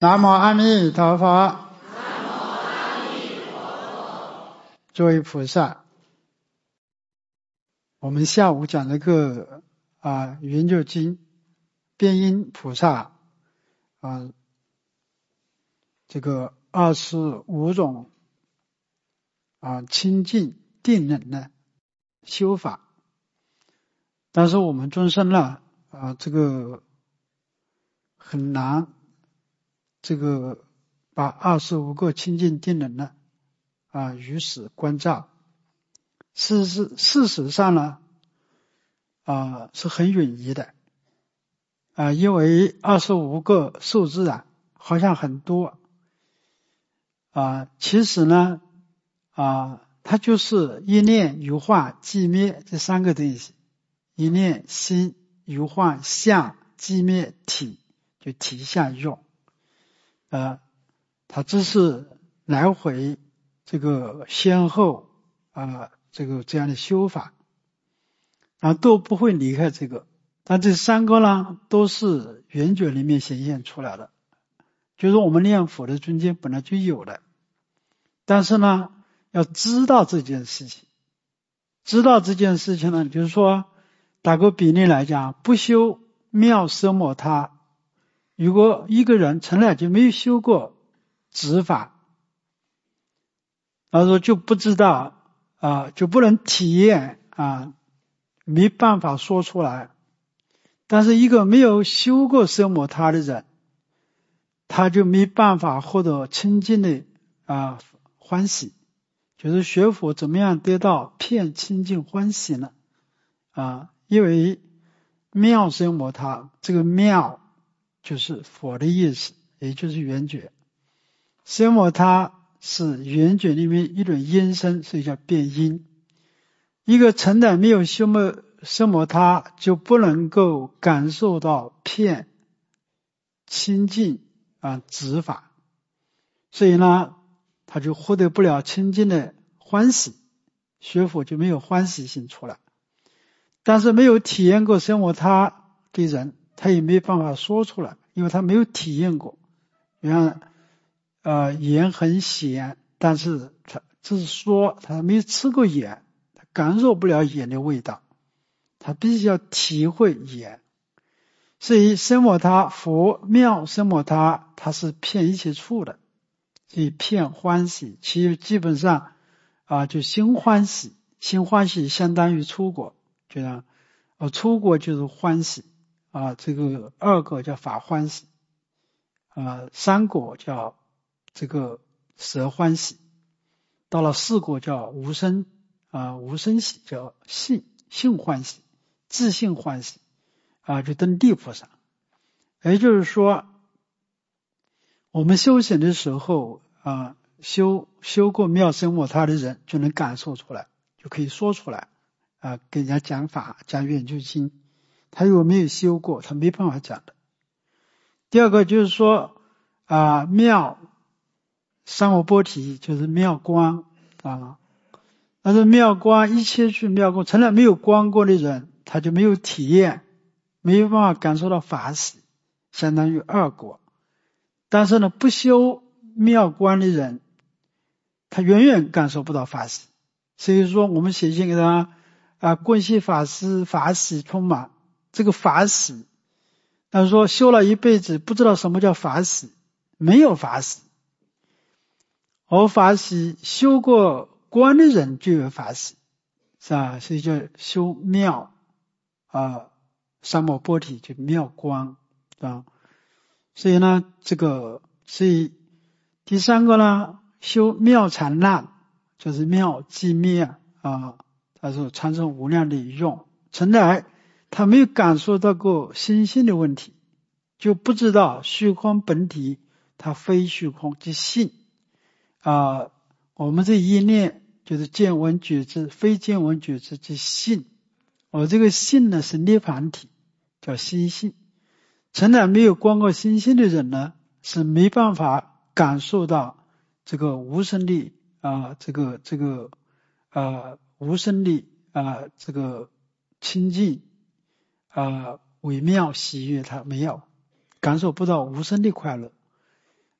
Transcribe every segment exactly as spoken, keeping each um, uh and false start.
南无阿弥陀佛。诸位菩萨，我们下午讲这个啊《圆觉经》，辩音菩萨啊这个二十五种啊清净定能的修法。但是我们众生呢啊这个很难这个把二十五个清净定能呢啊如实关照。事实事实上呢啊是很允宜的啊，因为二十五个数字啊好像很多啊，其实呢啊它就是一念有化寂灭这三个东西，一念心有化相寂灭体，就体相用呃，它只是来回这个先后啊这个这样的修法啊都不会离开这个。但这三个呢都是圆觉里面显现出来的，就是我们念佛的中间本来就有的，但是呢要知道这件事情。知道这件事情呢，就是说打个比例来讲，不修妙奢摩他，如果一个人从来就没有修过止法，他说就不知道啊，就不能体验啊，没办法说出来。但是一个没有修过奢摩他的人，他就没办法获得清净的啊欢喜。就是学佛怎么样得到片清净欢喜呢？啊，因为妙奢摩他，这个妙就是佛的意思，也就是圆觉。奢摩他是圆觉里面一种音声，所以叫变音。一个成的没有修摩奢摩他，就不能够感受到片清净啊止法，所以呢他就获得不了清净的欢喜，学佛就没有欢喜心出来。但是没有体验过奢摩他的人，他也没办法说出来，因为他没有体验过。你看呃，盐很咸，但是他只是说他没有吃过盐，他感受不了盐的味道，他必须要体会盐。所以奢摩他佛妙奢摩他，它是骗一切处的，所以骗欢喜，其实基本上啊就心欢喜，心欢喜相当于出果，就像呃出果就是欢喜啊，这个二果叫法欢喜啊，三果叫这个舍欢喜，到了四果叫无生啊无生喜，叫性性欢喜，自性欢喜啊，就登地菩萨。也就是说我们修行的时候啊，修修过妙奢摩他的人就能感受出来，就可以说出来啊，给人家讲法讲圆觉经。他如果没有修过，他没办法讲的。第二个就是说啊，妙三摩波提就是妙光啊，但是妙光一切去妙光，从来没有光过的人，他就没有体验，没有办法感受到法喜，相当于二果。但是呢，不修妙观的人，他远远感受不到法喜。所以说我们写信给他啊，观系法师法喜充满，这个法喜，他说修了一辈子不知道什么叫法喜，没有法喜。而法喜修过观的人就有法喜，是吧？所以叫修妙啊，三摩波提就妙光啊。所以呢，这个所以第三个呢，修妙禅那，就是妙寂灭啊，它是产生无量的用。从来他没有感受到过心性的问题，就不知道虚空本体它非虚空即性啊。我们这一念就是见闻觉知，非见闻觉知即性。而这个性呢是涅槃体，叫心性。从来没有观过心性的人呢，是没办法感受到这个无生的啊，这个这个啊无生的啊这个清净啊微妙喜悦，他没有感受不到无生的快乐。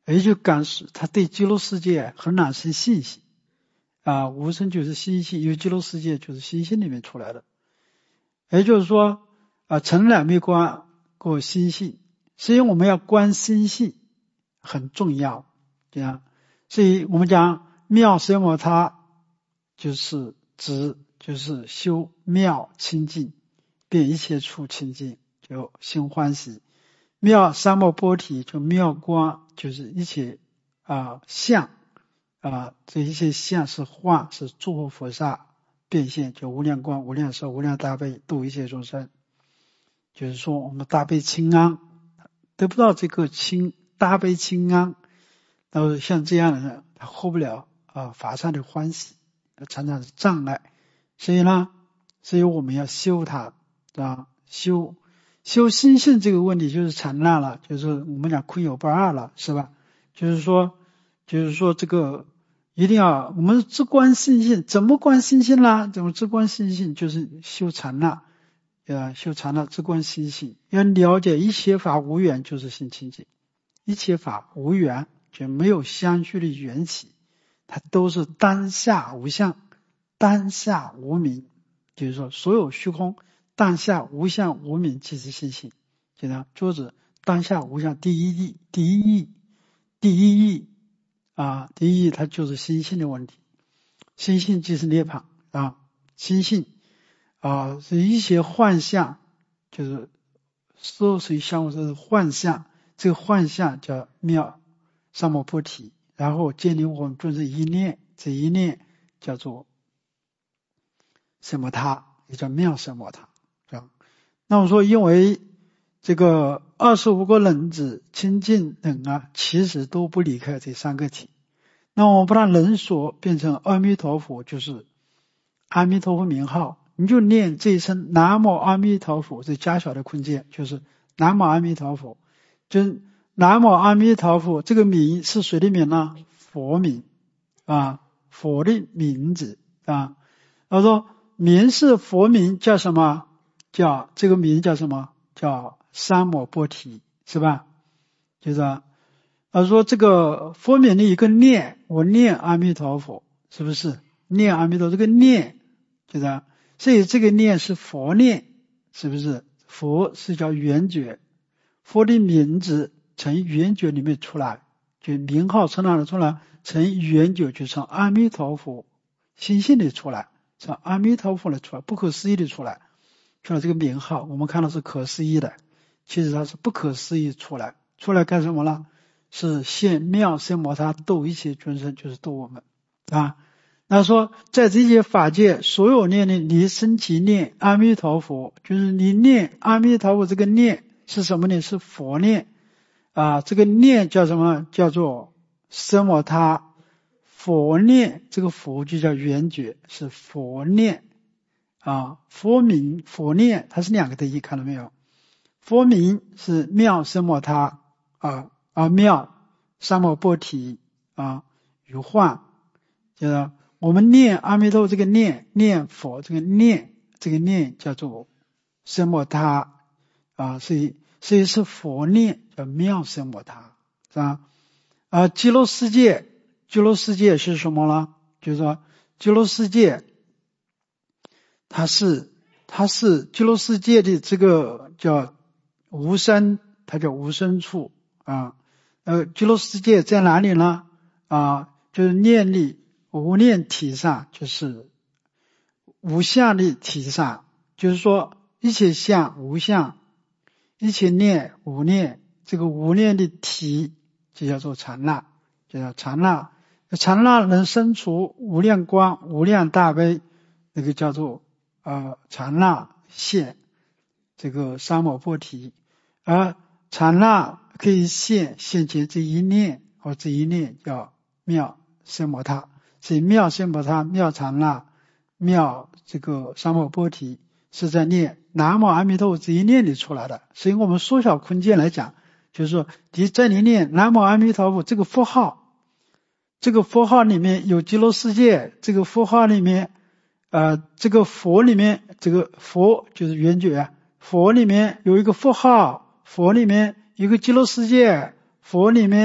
也就感受他对极乐世界很难生信心啊，无生就是心性，因为极乐世界就是心性里面出来的。也就是说啊，尘染没观过心性，所以我们要观心性很重要，这样。所以我们讲妙奢摩他就是指就是修妙清净，变一切处清净，就心欢喜。妙三摩波提就妙光，就是一切啊相啊，这一些相是幻，是诸佛菩萨变现，就无量光、无量寿、无量大悲度一切众生。就是说我们大悲清安得不到这个清大悲清安，然后像这样的人他获不了啊法上的欢喜，常常是障碍。所以呢，所以我们要修它啊，修修心性这个问题就是禅那了，就是我们讲空有不二了，是吧？就是说就是说这个一定要我们自观心性，怎么观心性啦？怎么自观心性？就是修禅那啊，修禅那自观心性，要了解一切法无缘就是心清净，一切法无缘就没有相续的缘起，它都是当下无相，当下无明，就是说所有虚空当下无相无明即是心性。就像桌子当下无相第一义，第一义，第一义啊，第一义它就是心性的问题。心性即是涅槃啊，心性啊是一些幻象，就是所属于相互是幻象，这个幻象叫妙三摩波提，然后建立我们就是一念，这一念叫做奢摩他，也叫妙奢摩他。这样，那我说因为这个二十五个人子清净等啊，其实都不离开这三个体。那我们把它人所变成阿弥陀佛，就是阿弥陀佛名号，你就念这一声南无阿弥陀佛，这加小的空间就是南无阿弥陀佛，就南无阿弥陀佛这个名是谁的名呢？佛名啊，佛的名字啊。他说名是佛名，叫什么？叫这个名叫什么？叫三摩波提，是吧？就是他说这个佛名的一个念，我念阿弥陀佛，是不是？念阿弥陀这个念，就是所以这个念是佛念，是不是？佛是叫圆觉，佛的名字从圆觉里面出来，就名号从哪里出来？从圆觉就从阿弥陀佛心性里出来，从阿弥陀佛里出来，不可思议的出来，出来这个名号，我们看到是可思议的，其实它是不可思议出来，出来干什么了？是现妙奢摩他度一切众生，就是度我们啊。那说在这些法界所有念的，你升起念阿弥陀佛，就是你念阿弥陀佛，这个念是什么呢？是佛念啊。这个念叫什么？叫做奢摩他。佛念这个佛就叫圆觉，是佛念啊。佛名佛念它是两个的义，看到没有？佛名是妙奢摩他啊啊妙三摩波提啊与幻，就是我们念阿弥陀佛这个念，念佛这个念，这个念叫做奢摩他啊，所以所以是佛念叫妙奢摩他，是吧？啊，极乐世界，极乐世界是什么呢？就是说极乐世界，它是它是极乐世界的这个叫无生，它叫无生处啊。呃，极乐世界在哪里呢？啊，就是念力无念体上，就是无相的体上，就是说一切相无相，一切念无念，这个无念的体就叫做禅那，就叫禅那。禅那能生出无量光、无量大悲，那个叫做呃禅那现这个三摩波提，而禅那可以现现前这一念，或这一念叫妙奢摩他。所以妙奢摩他、妙禅那、妙这个三摩波提是在念南无阿弥陀佛这一念里出来的。所以我们缩小空间来讲，就是说你在你念南无阿弥陀佛这个佛号，这个佛号里面有极乐世界，这个佛号里面呃，这个佛里面，这个佛就是圆觉，佛里面有一个佛号，佛里面有一个极乐世界，佛里面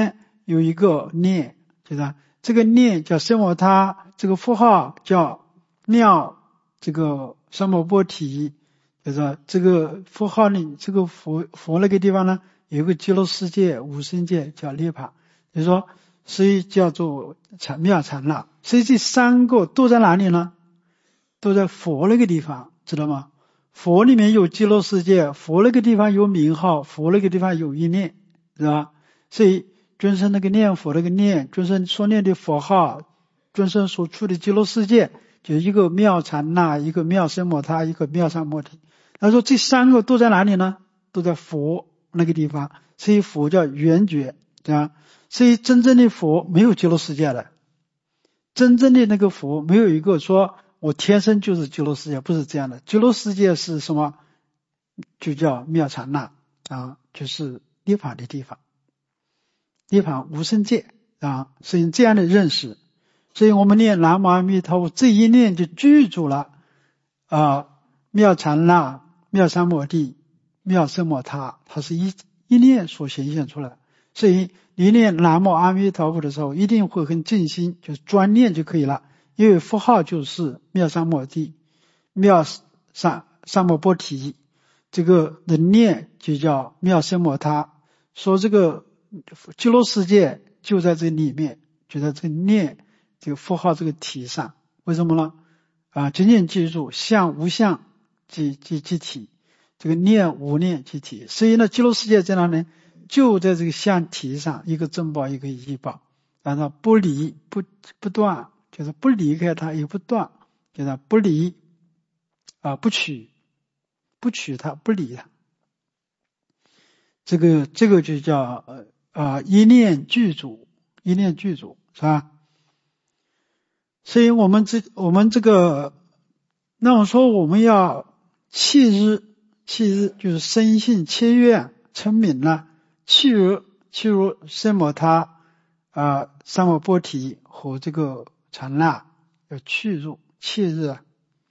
有一个念，就是这个念叫奢摩他，这个符号叫妙这个三摩波提，就是这个符号里这个佛佛那个地方呢，有一个极乐世界无生界叫涅槃，就是说所以叫做禅妙禅那。所以这三个都在哪里呢？都在佛那个地方，知道吗？佛里面有极乐世界，佛那个地方有名号，佛那个地方有一念，是吧？所以尊生那个念佛那个念，尊生所念的佛号，尊生所处的极乐世界，就一个妙禅那，一个妙奢摩他，一个妙三摩提。他说这三个都在哪里呢？都在佛那个地方，所以佛叫圆觉，对吧？所以真正的佛没有极乐世界的，真正的那个佛没有一个说我天生就是极乐世界，不是这样的。极乐世界是什么？就叫妙禅那啊，就是涅槃的地方，涅槃无生界啊，所以这样的认识，所以我们念南无阿弥陀佛，这一念就具足了啊，妙禅那、妙三摩地、妙奢摩他，它是一一念所显现出来。所以你念南无阿弥陀佛的时候，一定会很静心，就是专念就可以了。因为符号就是妙三摩地、妙三三摩波提，这个的念就叫妙奢摩他。说这个极乐世界就在这里面，就在这个念这个符号这个体上。为什么呢？啊，仅仅记住相无相即即即体，这个念无念即体。所以呢，极乐世界在哪里？就在这个相体上，一个正报，一个异报，然后不离不不断，就是不离开它，也不断，就是不离啊，不取，不取它，不理它。这个这个就叫呃啊一念具足，一念具足，是吧？所以我们这我们这个，那我说我们要契日，契日就是深信切愿成名了。契如契如奢摩他啊三摩波提和这个禅那要去入契日啊。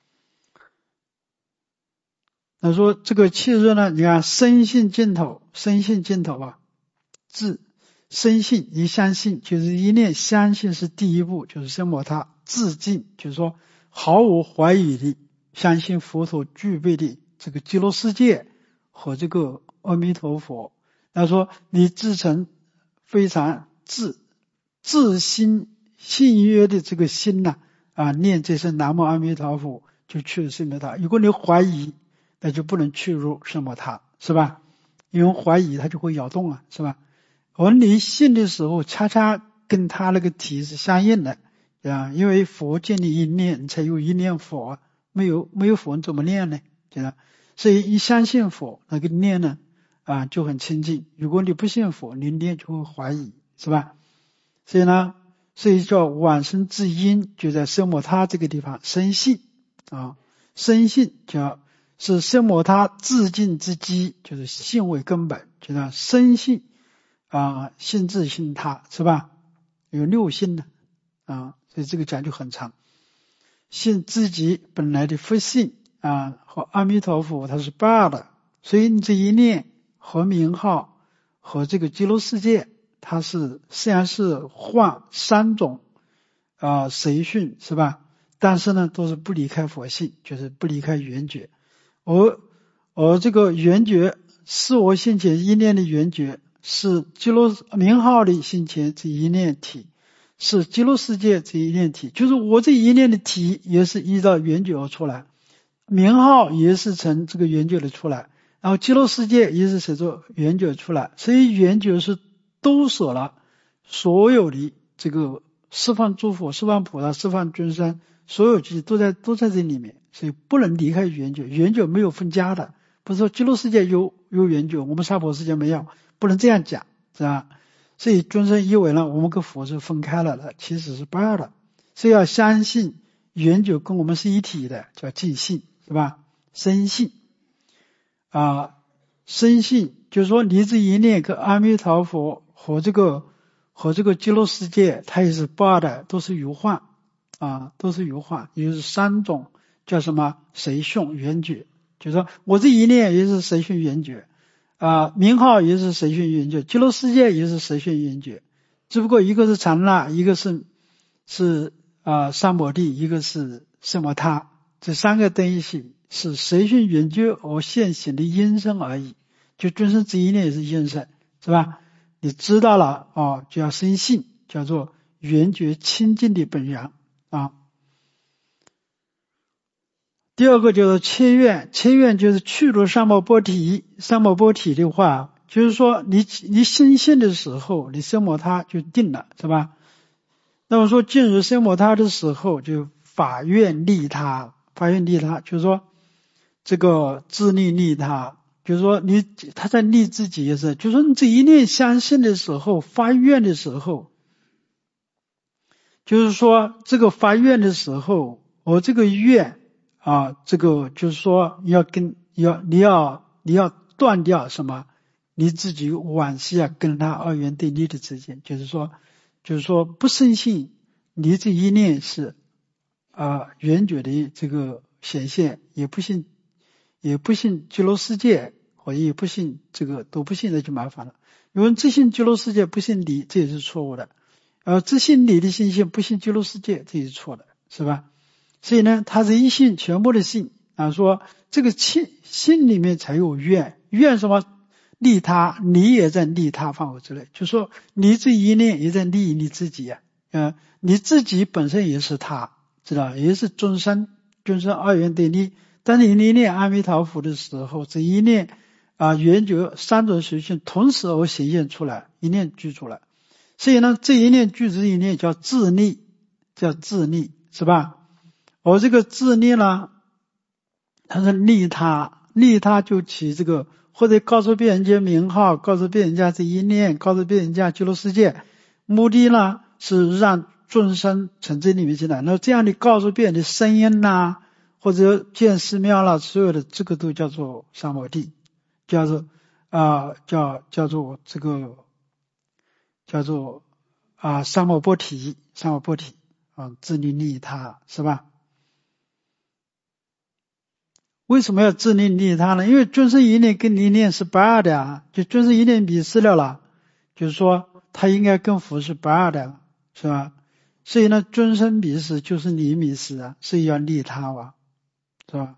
那说这个契日呢，你看深信尽头，深信尽头啊，自深信一相信，就是一念相信是第一步，就是奢摩他自尽，就是说毫无怀疑的相信佛陀具备的这个极乐世界和这个阿弥陀佛。他说你自成非常自自心信约的这个心呢、啊，啊念这声南无阿弥陀佛就去了奢摩他。如果你怀疑，那就不能去入奢摩他，是吧？因为怀疑它就会摇动啊，是吧？而你信的时候恰恰跟他那个体是相应的啊，因为佛建立一念才有一念佛，没有没有佛怎么念呢？对吧？所以一相信佛，那个念呢啊就很清净。如果你不信佛，你念就会怀疑，是吧？所以呢，所以叫往生之因就在奢摩他这个地方生信啊，生信叫是奢摩他自尽之基，就是信为根本，就是生信啊，信自信他，是吧？有六信的啊，所以这个讲就很长。信自己本来的佛性啊，和阿弥陀佛它是八的，所以你这一念和名号和这个极乐世界，它是虽然是换三种啊随训，是吧？但是呢，都是不离开佛性，就是不离开圆觉。而而这个圆觉是我现前一念的圆觉，是极乐名号的现前这一念体，是极乐世界这一念体，就是我这一念的体也是依照圆觉而出来，名号也是从这个圆觉的出来，然后极乐世界也是随着圆觉出来，所以圆觉是都舍了所有的这个释放诸佛、释放菩萨、释放尊生，所有机都在都在这里面，所以不能离开圆觉，圆觉没有分家的，不是说极乐世界有有圆觉，我们娑婆世界没有，不能这样讲，是吧？所以尊生以为呢，我们跟佛是分开了的，其实是不二的，所以要相信圆觉跟我们是一体的，叫尽信，是吧？深信啊，深信就是说你这一念跟阿弥陀佛和这个和这个极乐世界，它也是不二的，都是有幻啊，都是有幻，也就是三种叫什么随训圆觉，就是说我这一念也是随训圆觉啊，名号也是随训圆觉，极乐世界也是随训圆觉， 只不过一个是禅那，一个是是啊、呃、三摩地，一个是奢摩他，这三个东西是随顺缘觉而现行的因身而已。就尊生这一念也是因身，是吧？你知道了哦，就要生信，叫做缘觉清净的本源啊。第二个就是切愿，切愿就是去除三摩波提，三摩波提的话，就是说你你生信的时候，你奢摩他就定了，是吧？那么说进入奢摩他的时候，就法愿利他，法愿利他，就是说这个自利利他，就是说你他在利自己也是，就是说你这一念相信的时候，发愿的时候，就是说这个发愿的时候，我这个愿啊，这个就是说你要跟要你要你要断掉什么？你自己往昔啊跟他二元对立的之间，就是说就是说不深信你这一念是啊缘觉的这个显现，也不信也不信极乐世界，或者也不信这个都不信，那就麻烦了。因为只信极乐世界不信理，这也是错误的。呃，只信理的信心，不信极乐世界，这也是错的，是吧？所以呢，它是一信全部的信啊，说这个信信里面才有愿，愿什么？利他，你也在利他范围之内，就说你这一念也在利你自己啊，呃，你自己本身也是他，知道，也是众生，众生二元对立。当你一念阿弥陀佛的时候，这一念啊，缘觉三种属性同时而显现出来，一念具足了。所以呢，这一念具足一念叫自利，叫自利，是吧？而这个自利呢，它是利他，利他就起这个。或者告诉别人家名号，告诉别人家这一念，告诉别人家极乐世界，目的呢是让众生从这里面进来。那这样的告诉别人的声音呐，或者见寺庙啦，所有的这个都叫做三摩地，叫做啊、呃、叫叫做这个叫做啊、呃、三摩波提，三摩波提啊，自利利他，是吧？为什么要自利利他呢？因为尊生一念跟一念是不二的啊，就尊生一念迷失了了，就是说他应该跟佛是不二的，是吧？所以呢，尊生迷失就是你迷失啊，所以要利他啊，是吧？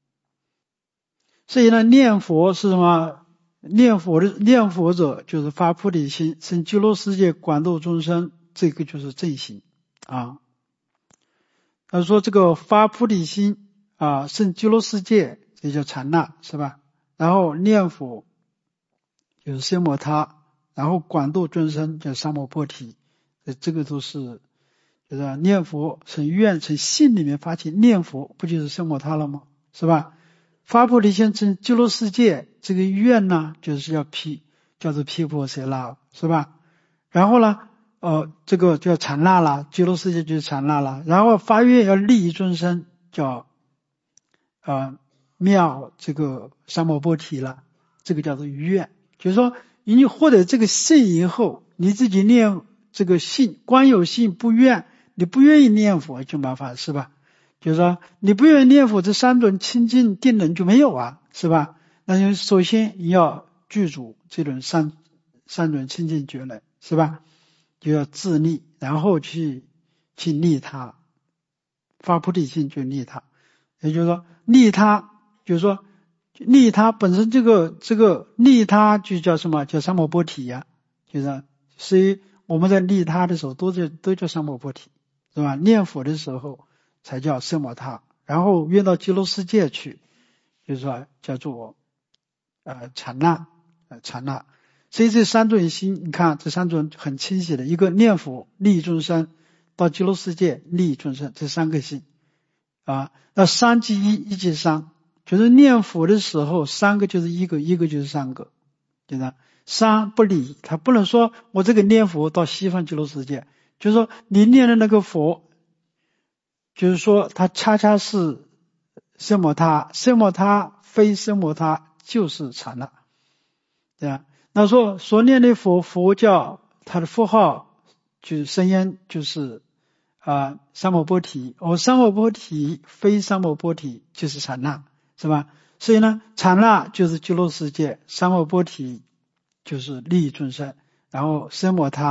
所以呢，念佛是什么？念佛的念佛者就是发菩提心，生极乐世界广度众生，这个就是正行啊。他说这个发菩提心啊，生极乐世界，这叫禅那，是吧？然后念佛就是奢摩他，然后广度众生叫三摩波提，这个都是就是念佛从愿从心里面发起念佛，不就是奢摩他了吗？是吧？发菩提心从极乐世界，这个愿呢，就是要毗叫做毗婆舍那，是吧？然后呢？呃，这个叫禅那了，极乐世界就是禅那了。然后发愿要利益众生，叫呃妙这个三摩波提了，这个叫做愿。就是说，你获得这个信以后，你自己念这个信，光有信不愿，你不愿意念佛就麻烦，是吧？就是说，你不愿意念佛，这三种清净定能就没有啊，是吧？那就首先你要具足这种三三种清净觉能，是吧？就要自利，然后去去利他，发菩提心就利他。也就是说，利他就是说利他本身这个这个利他就叫什么？叫三摩波提呀、啊，就是所以我们在利他的时候都叫都叫三摩波提，是吧？念佛的时候才叫奢摩他，然后愿到极乐世界去，就是说叫做呃禅那，呃禅那。所以这三种心，你看这三种很清晰的，一个念佛利益众生，到极乐世界利益众生，这三个心啊。那三即一，一即三，就是念佛的时候，三个就是一个，一个就是三个，对吧？三不离，他不能说我这个念佛到西方极乐世界，就是说你念的那个佛，就是说他恰恰是奢摩他，奢摩他非奢摩他就是禅那，对吧？那说所念的佛，佛教它的佛号就是声音就是啊、呃、三摩波提，而三摩波提非三摩波提就是禅那，是吧？所以呢，禅那就是极乐世界，三摩波提就是利益众生，然后奢摩他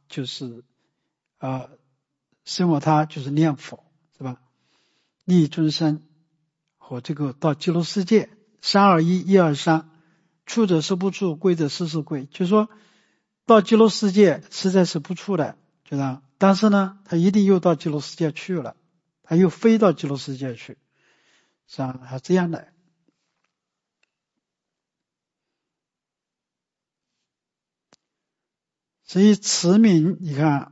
就是呃奢摩他就是念佛，是吧？利益众生和这个到极乐世界，三二一，一二三，处者是不处，贵者是是贵，就是说到极乐世界实在是不处的，就这样。但是呢，他一定又到极乐世界去了，他又飞到极乐世界去，是吧？他这样的。所以持名，你看，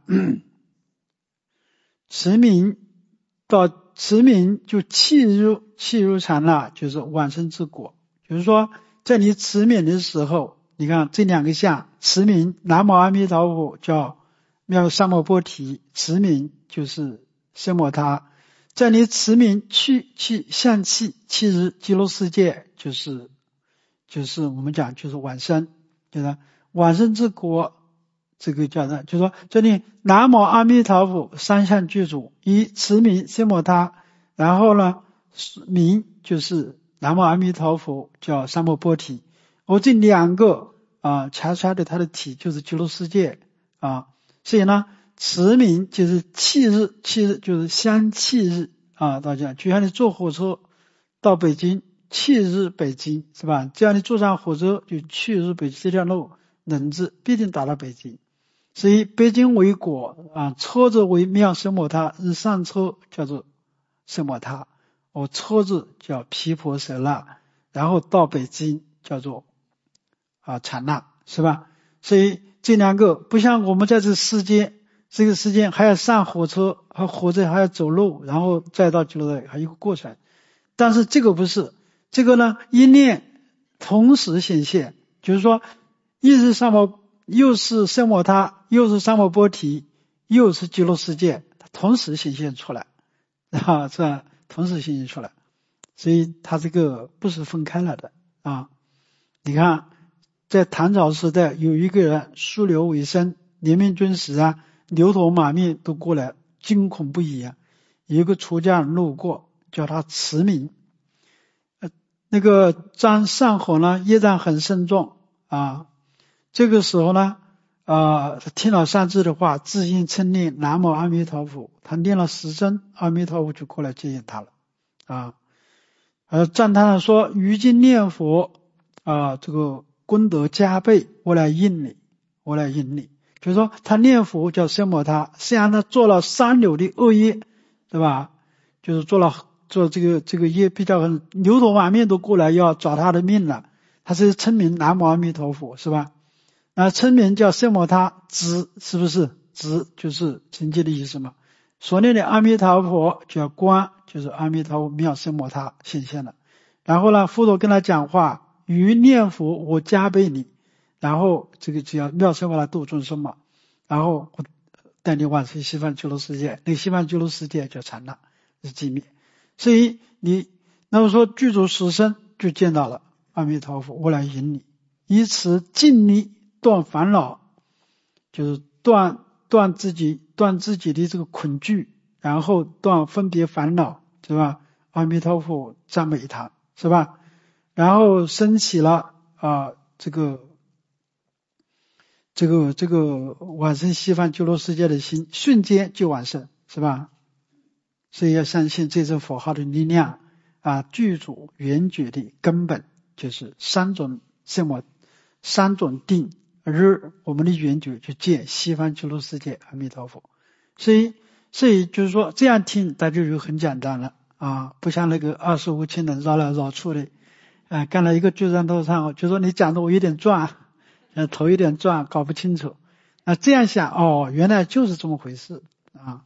持名到持名就契入契入禅了，就是往生之果。就是说，在你持名的时候，你看这两个相，持名南无阿弥陀佛叫妙三摩波提，持名就是奢摩他。在你持名去去向契契入极乐世界，就是就是我们讲就是往生，就是往生之果。这个叫呢，就是说这里南无阿弥陀佛三项具足，一持名奢摩他，然后呢名就是南无阿弥陀佛叫三摩波提，而这两个啊掐出来的它的体就是极乐世界啊，所以呢持名就是契日，契日就是相契日啊，大家就像你坐火车到北京，契日北京是吧？只要你坐上火车就去日北京这条路能至，必定达到北京。所以北京为果啊，车子为妙奢摩他，日上车叫做奢摩他，我车子叫毗婆舍那，然后到北京叫做啊禅那，是吧？所以这两个不像我们在这世间，这个世间还要上火车，还火车还要走路，然后再到极乐，还有一个过程。但是这个不是，这个呢一念同时显现，就是说一是三摩，又是奢摩他，又是三摩波提，又是极乐世界，它同时显现出来啊，这样同时显现出来，所以它这个不是分开了的啊。你看在唐朝时代有一个人疏流为生，怜悯尊时啊，牛头马面都过来，惊恐不已啊。有一个出家人路过，叫他持名，呃，那个张上火呢业障很深重啊。这个时候呢，呃，他听了善知的话，自信称念南无阿弥陀佛，他念了十声，阿弥陀佛就过来接引他了啊。呃，赞叹了说：“于今念佛啊，这个功德加倍，我来应你，我来应你。”就是说，他念佛叫奢摩他，虽然他做了三流的恶业，对吧？就是做了做这个这个业比较很牛头马面都过来要找他的命了，他是称名南无阿弥陀佛，是吧？那称名叫奢摩他，知是不是？知就是境界的意思嘛。所念的阿弥陀佛叫观，就是阿弥陀佛妙奢摩他显现了。然后呢，佛陀跟他讲话，于念佛我加倍你，然后这个叫妙奢摩他度众生嘛。然后我带你往生西方极乐世界，那个西方极乐世界叫禅那，是寂灭。所以你那么说具足十身就见到了阿弥陀佛，我来引你，以此尽力断烦恼，就是断断自己断自己的这个恐惧，然后断分别烦恼，是吧？阿弥陀佛赞美他，是吧？然后升起了啊这个这个这个往生西方极乐世界的心，瞬间就往生，是吧？所以要相信这种佛号的力量啊，具足圆觉的根本就是三种什么三种定。日我们的圆觉就见西方极乐世界阿弥陀佛。所以所以就是说这样听大家就很简单了啊，不像那个二十五千人绕来绕去的啊，干了一个聚山头上，就说你讲的我有点转，呃头有点转，搞不清楚。那这样想哦，原来就是这么回事啊。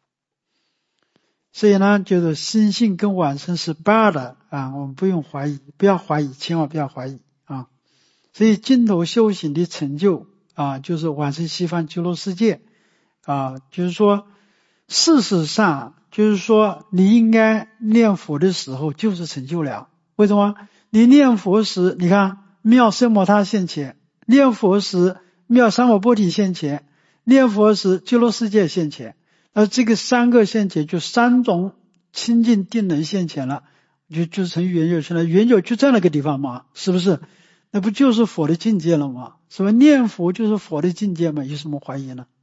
所以呢，就是心性跟往生是八的啊，我们不用怀疑，不要怀疑，千万不要怀疑啊。所以净土修行的成就啊，就是往生西方极乐世界啊，就是说事实上就是说你应该念佛的时候就是成就了。为什么？你念佛时你看妙奢摩他现前，念佛时妙三摩波提现前，念佛时极乐世界现前，那这个三个现前就三种清净定能现前了，就就成圆觉去了。圆觉就在那个地方嘛，是不是？那不就是佛的境界了吗？是吧？念佛就是佛的境界嘛，有什么怀疑呢？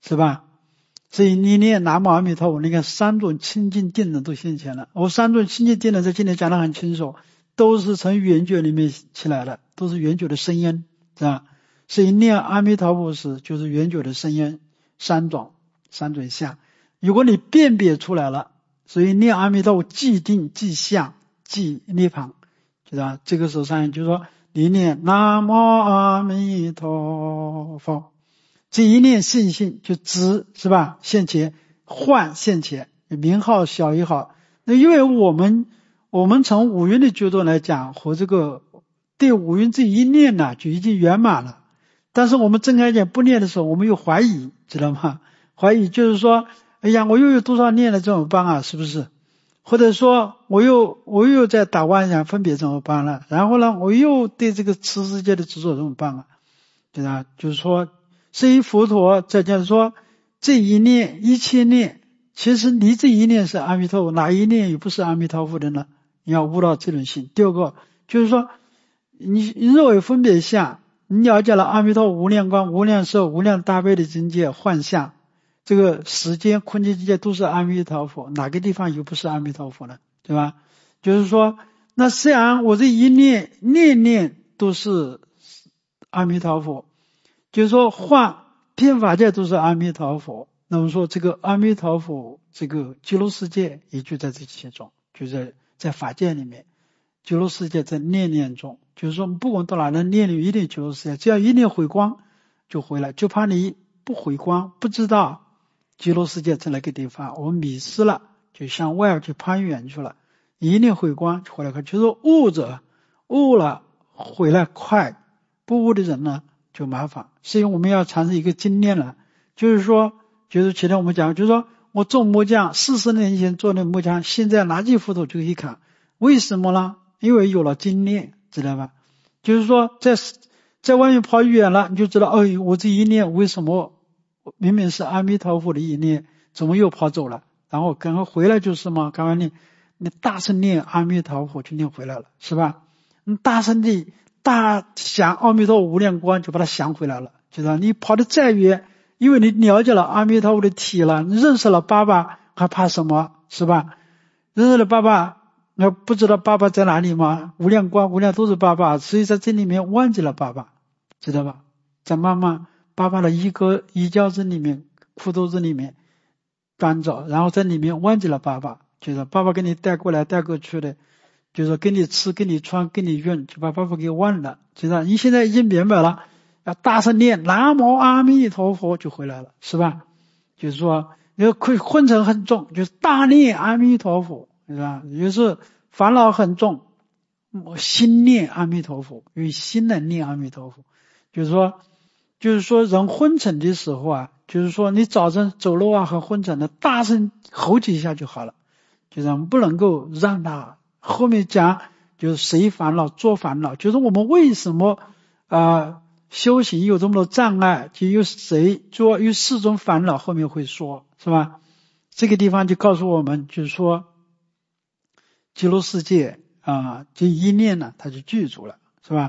是吧？所以你念南无阿弥陀佛，你看三种清净定能都现前了。我三种清净定能在今天讲得很清楚，都是从圆觉里面起来的，都是圆觉的声音，是吧？所以念阿弥陀佛时就是圆觉的声音，三种三种相。如果你辨别出来了，所以念阿弥陀佛既定既相既涅槃，是吧？这个时候上就是说你念南无阿弥陀佛，这一念信心就知，是吧？现前幻现前，名号小也好。那因为我们我们从五蕴的角度来讲，和这个对五蕴这一念呢就已经圆满了。但是我们睁开眼不念的时候，我们又怀疑，知道吗？怀疑就是说，哎呀，我又有多少念了怎么办啊？是不是？或者说我又我又在打妄想分别怎么办了？然后呢，我又对这个此世界的执着怎么办啊？对吧？就是说，所以佛陀在讲说，这一念一切念，其实你这一念是阿弥陀佛，哪一念也不是阿弥陀佛的呢？你要悟到这种性。第二个就是说，你若有分别相，你了解了阿弥陀佛无量光、无量寿、无量大悲的境界幻象，这个时间空间境界都是阿弥陀佛，哪个地方又不是阿弥陀佛呢？对吧？就是说，那虽然我这一念念念都是阿弥陀佛，就是说幻遍法界都是阿弥陀佛，那么说这个阿弥陀佛这个极乐世界也就在这其中，就在在法界里面，极乐世界在念念中，就是说不管到哪能念念一定极乐世界，只要一念回光就回来，就怕你不回光，不知道极乐世界在哪个地方，我们迷失了，就向外去攀缘去了，一念回光就回来，就是悟者悟了回来快，不悟的人呢就麻烦。所以我们要尝试一个经验了，就是说就是前天我们讲，就是说我做木匠四十年前做的木匠，现在拿起斧头就可以砍，为什么呢？因为有了经验，知道吧？就是说在在外面跑远了，你就知道，哎，我这一念为什么明明是阿弥陀佛的一念，怎么又跑走了？然后赶快回来就是嘛，赶快念，你大声念阿弥陀佛就念回来了，是吧？你大声地大想阿弥陀佛无量光，就把它想回来了，知道？你跑得再远，因为你了解了阿弥陀佛的体了，你认识了爸爸，还怕什么？是吧？认识了爸爸，那不知道爸爸在哪里吗？无量光无量都是爸爸，所以在这里面忘记了爸爸，知道吧？在妈妈爸爸的衣歌衣教子里面裤兜子里面搬走，然后在里面忘记了爸爸，就是爸爸给你带过来带过去的，就是给你吃给你穿给你用，就把爸爸给忘了，知道？你现在已经明白了，要大声念南无阿弥陀佛就回来了，是吧？就是说那个昏沉很重，就是大念阿弥陀佛，是吧？也是烦恼很重，心念阿弥陀佛，用心来念阿弥陀佛，就是说就是说人昏沉的时候啊，就是说你早晨走路啊很昏沉的，大声吼几下就好了，就是我们不能够让他后面讲就是谁烦恼做烦恼，就是我们为什么啊、呃、修行有这么多障碍，就有谁做有四种烦恼，后面会说，是吧？这个地方就告诉我们，就是说极乐世界啊，这一念呢它就具足了，是吧？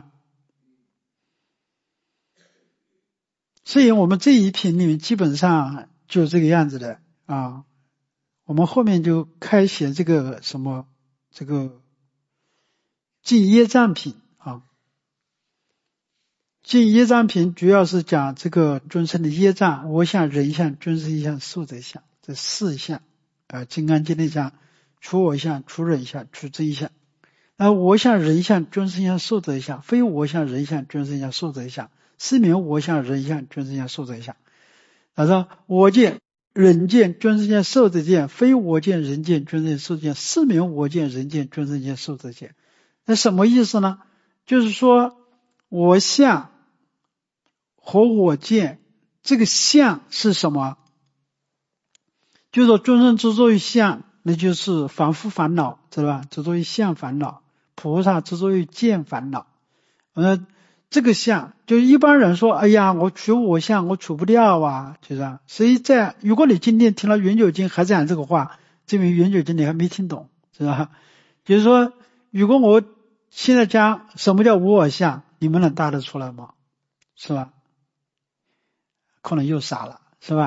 所以我们这一品里面基本上就这个样子的啊。我们后面就开写这个什么这个净业障品啊。净业障品主要是讲这个众生的业障，我相、人相、众生相、寿者相这四相啊。金刚经里讲除我相、除人相、除真相。那我相、人相、众生相、寿者相，非我相、人相、众生相、寿者相，是名我相、人相、众生相、寿者相。他说我见人见众生见寿者见，非我见人见众生见寿者见，是名我见人见众生见寿者见。那什么意思呢？就是说我相和我见，这个相是什么？就是说众生执着于相，那就是凡夫烦恼，知道吧？执着于相烦恼，菩萨执着于见烦恼。呃这个相就是一般人说，哎呀，我除我相我除不掉啊，就是啊。所以在如果你今天听了圆觉经还在讲这个话，证明圆觉经你还没听懂，是吧？就是说如果我现在讲什么叫无我相，你们能答得出来吗？是吧？可能又傻了，是吧？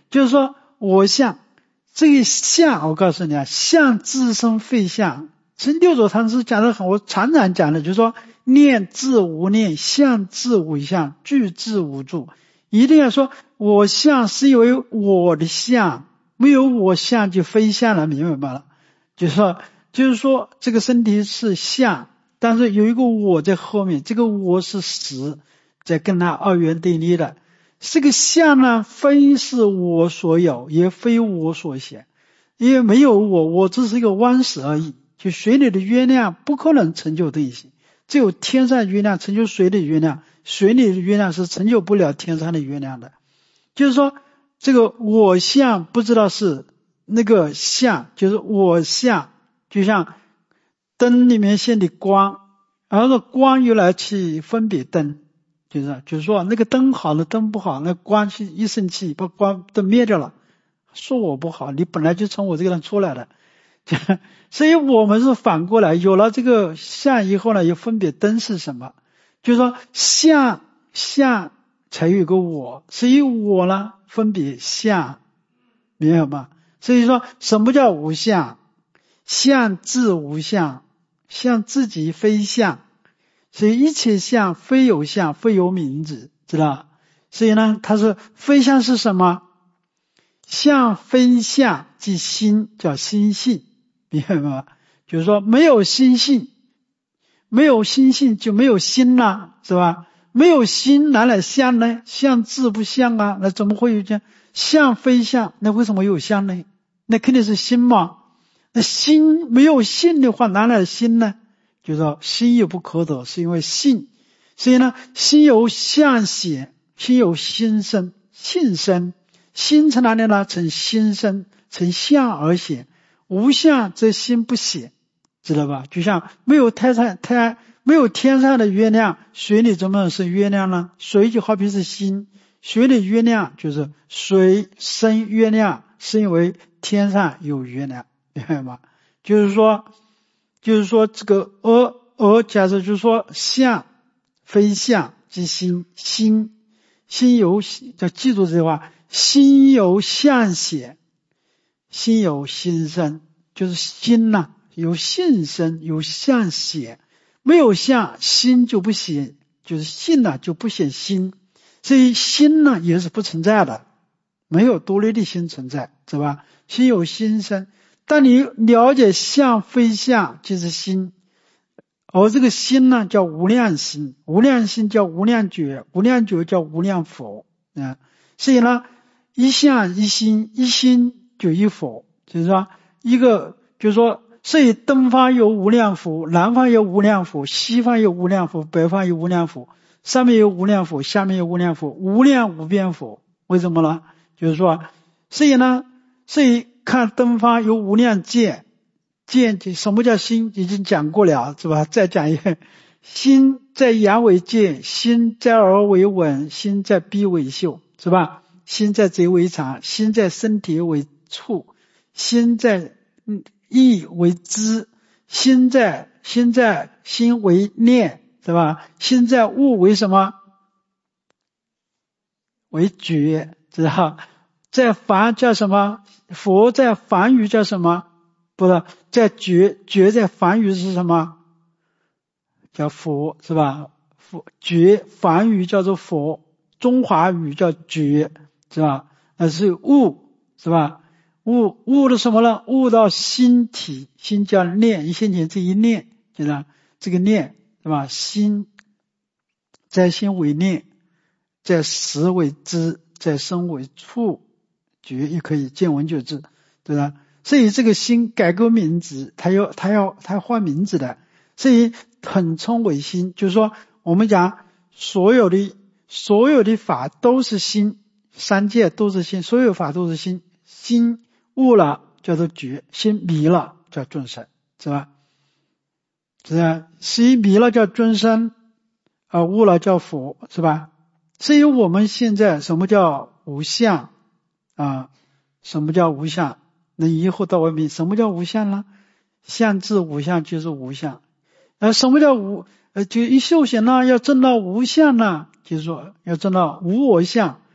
就是说我相，这个相我告诉你啊，相自生非相。其实六祖坛师讲的很，我常常讲的就是说念自无念，相自无相，具自无住。一定要说我相是因为我的相，没有我相就非相了，明白吗？就是说就是说这个身体是相，但是有一个我在后面，这个我是实，在跟它二元对立的。这个相呢，非是我所有，也非我所显，因为没有我，我只是一个顽石而已。就水里的月亮不可能成就东西，只有天上月亮成就水里的月亮，水里的月亮是成就不了天上的月亮的。就是说这个我相不知道是那个相，就是我相，就像灯里面现的光，然后光又来去分别灯，就是就是说那个灯好了，灯不好，那光去一生气把光灯灭掉了，说我不好，你本来就从我这个人出来的。所以我们是反过来，有了这个相以后呢，有分别灯是什么？就是说相相才有个我，所以我呢分别相，明白吗？所以说什么叫无相？相自无相，相自己非相，所以一切相非有相，非有名字，知道？所以呢，它是非相是什么？相非相即心，叫心性，明白吗？就是说没有心性，没有心性就没有心了，是吧？没有心哪来相呢？相自不相啊，那怎么会有这样？相非相，那为什么有相呢？那肯定是心嘛。那心没有性的话，哪来的心呢？就是说心有不可得，是因为性。所以呢，心有相显，心有心生，性生，心从哪里呢？从心生，从相而显。无相则心不显，知道吧？就像没有太上太没有天上的月亮，水里怎么是月亮呢？水就好比是心，水里月亮就是水生月亮，是因为天上有月亮，明白吗？就是说就是说这个而而假设就是说相非相即心，心心有要记住这句话，心有相显，心有心生，就是心呐、啊，有性生，有相显，没有相，心就不显，就是性呢、啊、就不显心，所以心呢也是不存在的，没有独立的心存在，是吧？心有心生，当你了解相非相，就是心，而这个心呢叫无量心，无量心叫无量觉，无量觉叫无量佛啊。所以呢，一相一心，一心就一佛，就是说一个就是说，所以东方有无量佛，南方有无量佛，西方有无量佛，北方有无量佛，上面有无量佛，下面有无量佛，无量无边佛。为什么呢？就是说，所以呢，所以看东方有无量见，见什么叫心已经讲过了，是吧？再讲一遍，心在眼为见，心在耳为闻，心在鼻为嗅，是吧？心在嘴为尝，心在身体为触，心在意为知，心在心在心为念，是吧？心在物为什么？为觉，知道？在凡叫什么？佛在凡语叫什么？不是在觉，觉在凡语是什么？叫佛，是吧？佛觉凡语叫做佛，中华语叫觉，是吧？那是悟，是吧？悟悟的什么呢？悟到心体，心叫念，一先前这一念，就是这个念，是吧？心在心为念，在识为知，在身为触，觉也可以见闻觉知，对吧？所以这个心改个名字，它要它要它要换名字的，所以很称为心，就是说我们讲所有的所有的法都是心，三界都是心，所有法都是心，心悟了叫做觉，心迷了叫众生，是吧？是吧？心迷了叫众生，啊悟了叫佛，是吧？所以我们现在什么叫无相啊？什么叫无相？那以后到外面什么叫无相呢？相自无相就是无相。呃，什么叫无？呃，就一修行呢，要证到无相呢，就是说要证到无我相。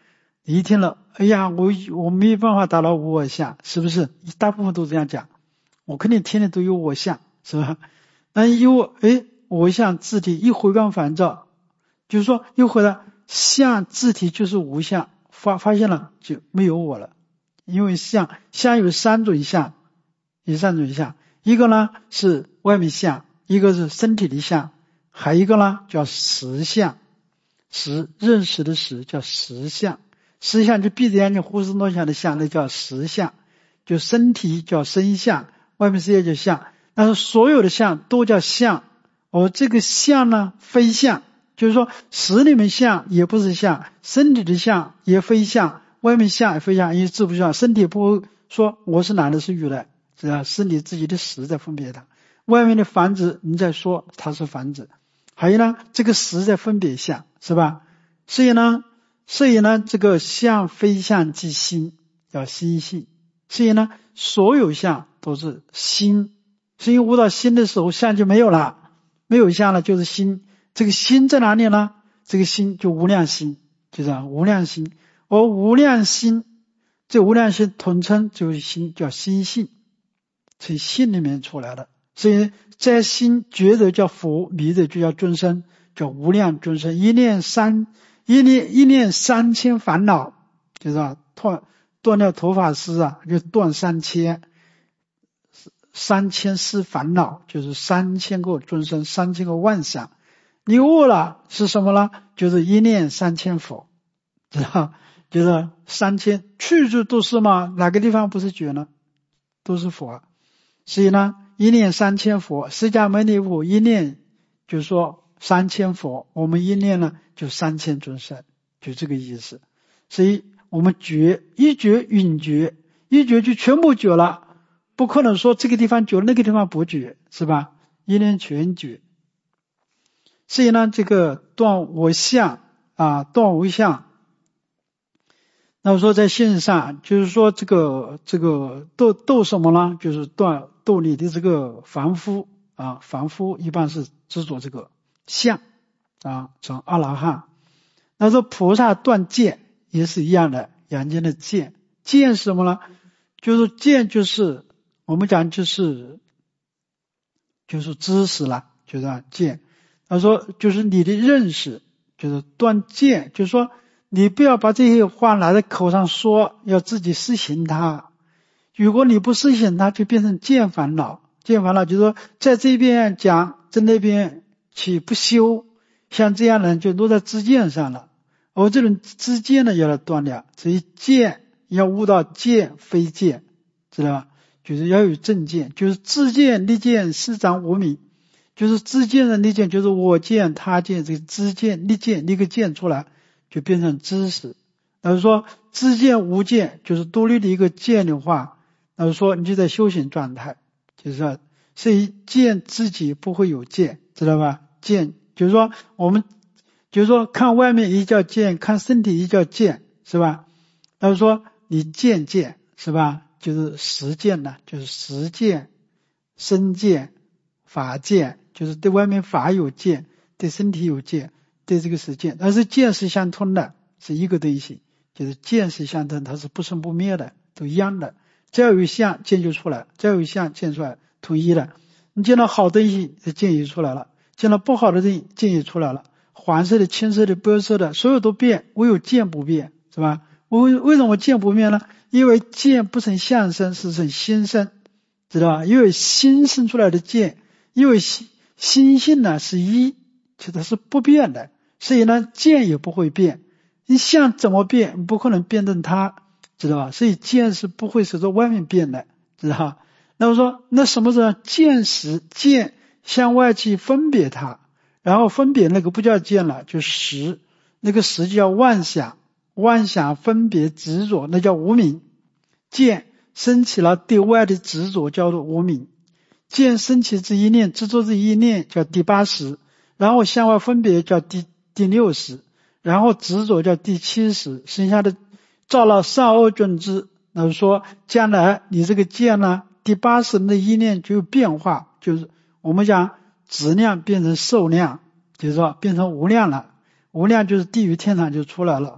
你一听了，哎呀，我我没有办法达到无我相，是不是？大部分都这样讲，我肯定天天都有我相，是吧？那有哎我相自体一回光返照，就是说又回来相自体就是无相，发发现了就没有我了。因为相相有三种相，有三种相，一个呢是外面相，一个是身体的相，还有一个呢叫实相，实认识的实叫实相，实相就闭着眼睛胡思乱想的相，那叫实相，就身体叫身相，外面世界叫相，但是所有的相都叫相，而这个相呢非相，就是说实里面相也不是相，身体的相也非相，外面相也非相，因为自不相，身体不会说我是男的是女的，是吧？是你自己的实在分别它，外面的凡子你在说它是凡子，还有呢这个实在分别相，是吧？所以呢所以呢这个相非相即心，叫心性，所以呢所有相都是心，所以悟到心的时候相就没有了，没有相了就是心，这个心在哪里呢？这个心就无量心，就是无量心，而无量心这无量心统称就是心，叫心性，从心里面出来的，所以在心觉得叫佛，迷的就叫众生，叫无量众生，一念三一念一念三千烦恼，就是啊断断掉头发丝啊，就断三千三千丝烦恼，就是三千个众生，三千个妄想。你悟了是什么呢？就是一念三千佛，知道？就是三千去处都是嘛，哪个地方不是觉呢？都是佛。所以呢一念三千佛，释迦牟尼佛一念就是说三千佛，我们一念呢就三千众生，就这个意思。所以我们觉一觉允觉，一觉就全部觉了，不可能说这个地方觉那个地方不觉，是吧？一念全觉。所以呢这个断我相啊，断无相，那么说在线上就是说这个这个斗斗什么呢？就是断斗你的这个凡夫啊，凡夫一般是执着这个相啊，成阿罗汉。那说菩萨断见也是一样的，阳间的见，见是什么呢？就是见就是我们讲就是就是知识了，就是见。他说就是你的认识，就是断见，就是说你不要把这些话拿在口上说，要自己实行它。如果你不实行它，就变成见烦恼。见烦恼就是说在这边讲，在那边去不修，像这样的人就落在知见上了。而这种知见呢要来断掉，所以见要悟到见非见，知道吧？就是要有正见，就是自见立见师长无明，就是自见的立见，就是我见他见，这个知见立见立个见出来就变成知识。那是说知见无见就是独立的一个见的话，那是说你就在修行状态，就是说所以见自己不会有见，知道吧？见就是说我们就是说看外面一叫见，看身体一叫见，是吧？那是说你见见，是吧？就是实践的，就是实践身见法见，就是对外面法有见，对身体有见，对这个实践，但是见是相通的，是一个东西，就是见是相通，它是不生不灭的，都一样的。只要有相，见就出来，只要有相，见出来，统一的。你见到好东西，见也出来了；见到不好的东西，见也出来了。黄色的、青色的、白色的，所有都变，唯有见不变，是吧？为为什么见不变呢？因为见不成相生，是成心生，知道吧？因为心生出来的见，因为心心性呢是一，就它是不变的，所以呢见也不会变。你相怎么变？不可能变成它，知道吧？所以见是不会随着外面变的，知道吧？那么说，那什么是见识？见向外去分别它，然后分别那个不叫见了，就识，那个识叫妄想。妄想分别执着，那叫无明。见升起了对外的执着，叫做无明。见升起这一念，执着这一念叫第八识，然后向外分别叫第第六识，然后执着叫第七识，剩下的照了善恶准知。那么说将来你这个见呢，第八识的一念就有变化，就是我们讲质量变成受量，就是说变成无量了，无量就是地狱天堂就出来了。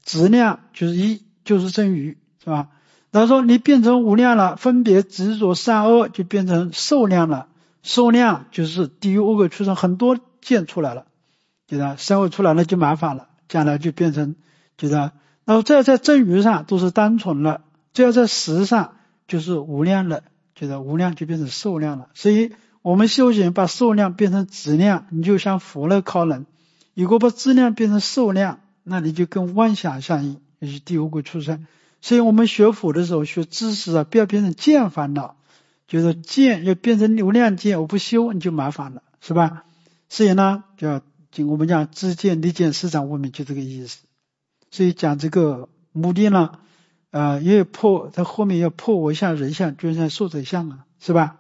质量就是一，就是剩余，是吧？然后说你变成无量了，分别执着善恶就变成受量了，受量就是地狱恶鬼畜生很多件出来了，觉得三恶出来了就麻烦了，将来就变成觉得，然后这在正余上都是单纯了，这要在实上就是无量了，觉得无量就变成受量了。所以我们修行把受量变成质量，你就像佛了靠人；如果把质量变成受量，那你就跟妄想相应，也是地狱恶鬼畜生。所以我们学佛的时候学知识啊，不要变成见烦恼，就是见要变成流量见，我不修你就麻烦了，是吧？所以呢，就要我们讲知见离见市场无明，就这个意思。所以讲这个目的呢，呃，也有破，在后面要破我相、人相、觉相、寿者相啊，是吧？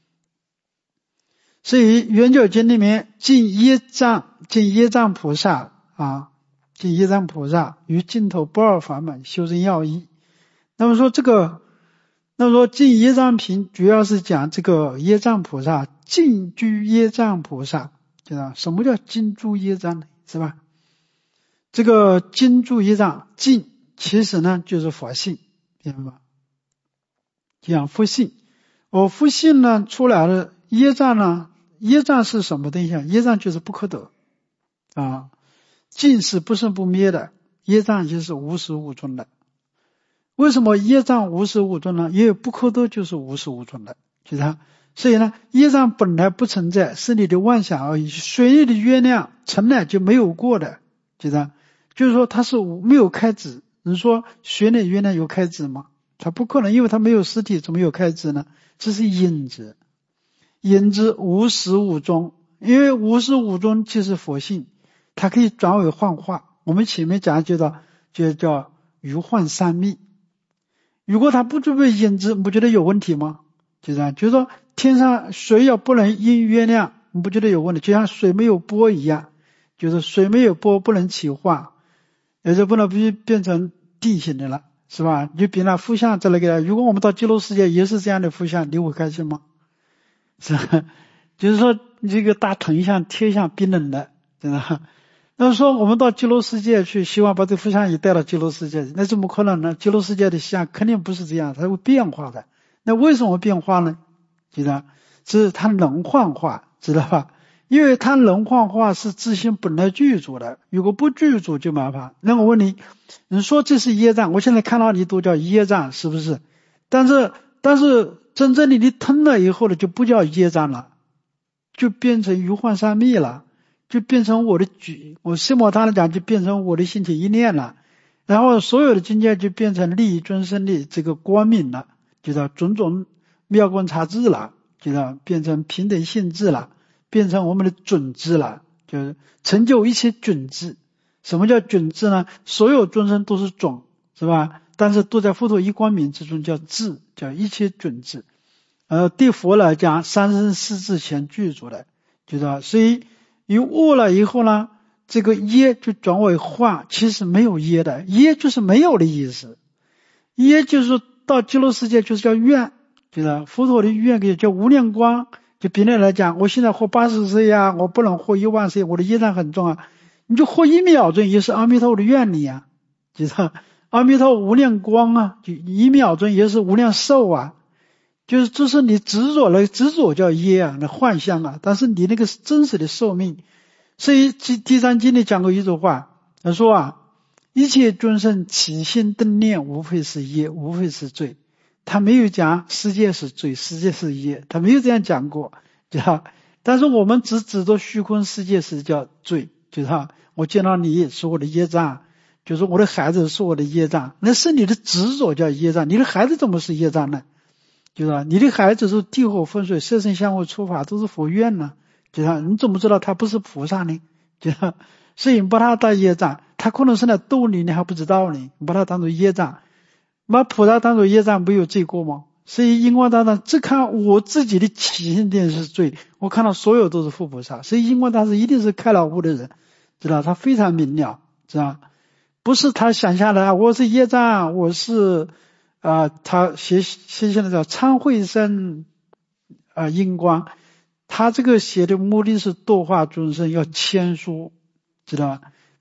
所以圆觉经里面尽业障，尽业障菩萨啊，尽业障菩萨于尽头不二法门修正要义。那么说这个，那么说尽业障品主要是讲这个业障菩萨，尽居业障菩萨，知道什么叫尽住业障呢？是吧？这个尽住业障，尽其实呢就是佛性，明白吗？讲佛性，我佛性呢出来了，业障呢，业障是什么东西？业障就是不可得啊，尽是不生不灭的，业障就是无始无终的。为什么业障无始无终呢？因为不可得就是无始无终的，就是它。所以呢，业障本来不存在，是你的妄想而已。水里的月亮从来就没有过的，就是它，就是说它是没有开支。你说水里月亮有开支吗？它不可能，因为它没有实体，怎么有开支呢？这是因子，因子无始无终，因为无始无终就是佛性，它可以转为幻化。我们前面讲就到就叫余幻三密。如果它不具备因子，你不觉得有问题吗？就这样，就是说天上水要不能因月亮，你不觉得有问题？就像水没有波一样，就是水没有波不能起化，也就不能变变成地形的了，是吧？就比那负向在那个，如果我们到极乐世界也是这样的负向，你会开心吗？是吧？就是说这个大藤像贴像冰冷的，真的。那么说我们到极乐世界去，希望把这负向也带到极乐世界，那怎么可能呢？极乐世界的相肯定不是这样，它会变化的。那为什么变化呢？记得是它能幻化，知道吧？因为它能幻化是自性本来具足的，如果不具足就麻烦。那我问你，你说这是业障，我现在看到你都叫业障，是不是？但是但是真正的你吞了以后呢，就不叫业障了，就变成余幻三密了。就变成我的举，我西摩他来讲就变成我的心体一念了，然后所有的境界就变成利益众生的这个光明了，就叫种种妙观察智了，就叫变成平等性智了，变成我们的准智了，就是成就一切准智。什么叫准智呢？所有众生都是种，是吧？但是都在佛陀一光明之中，叫智，叫一切准智。呃，对佛来讲，三生四智全具足的，就说所以。你悟了以后呢，这个业就转为幻，其实没有业的，业就是没有的意思。业就是到极乐世界就是叫愿，就是佛陀的愿给叫无量光。就别人来讲，我现在活八十岁呀，我不能活一万岁，我的业障很重啊。你就活一秒钟也是阿弥陀佛的愿力啊，就是阿弥陀佛无量光啊，就一秒钟也是无量寿啊。就是这是你执着了，执着叫业啊，那幻象啊，但是你那个是真实的寿命。所以第三经里讲过一句话，他说啊，一切众生起心动念无非是业，无非是罪。他没有讲世界是罪，世界是业，他没有这样讲过，知道？但是我们只指着虚空世界是叫罪，知道？我见到你是我的业障，就是我的孩子是我的业障，那是你的执着叫业障，你的孩子怎么是业障呢？就是你的孩子是地火风水色身香味触法都是佛愿呢，就是你怎么知道他不是菩萨呢？就是所以你把他当业障，他可能是来逗你，你还不知道呢，你把他当作业障，把菩萨当作业障，没有罪过吗？所以因果大师只看我自己的起心点是罪，我看到所有都是佛菩萨，所以因果大师一定是开了悟的人，知道他非常明了，知道不是他想下来我是业障，我是啊、呃，他写写现在叫参会生啊因光，他这个写的目的是度化众生，要谦虚，知道吧？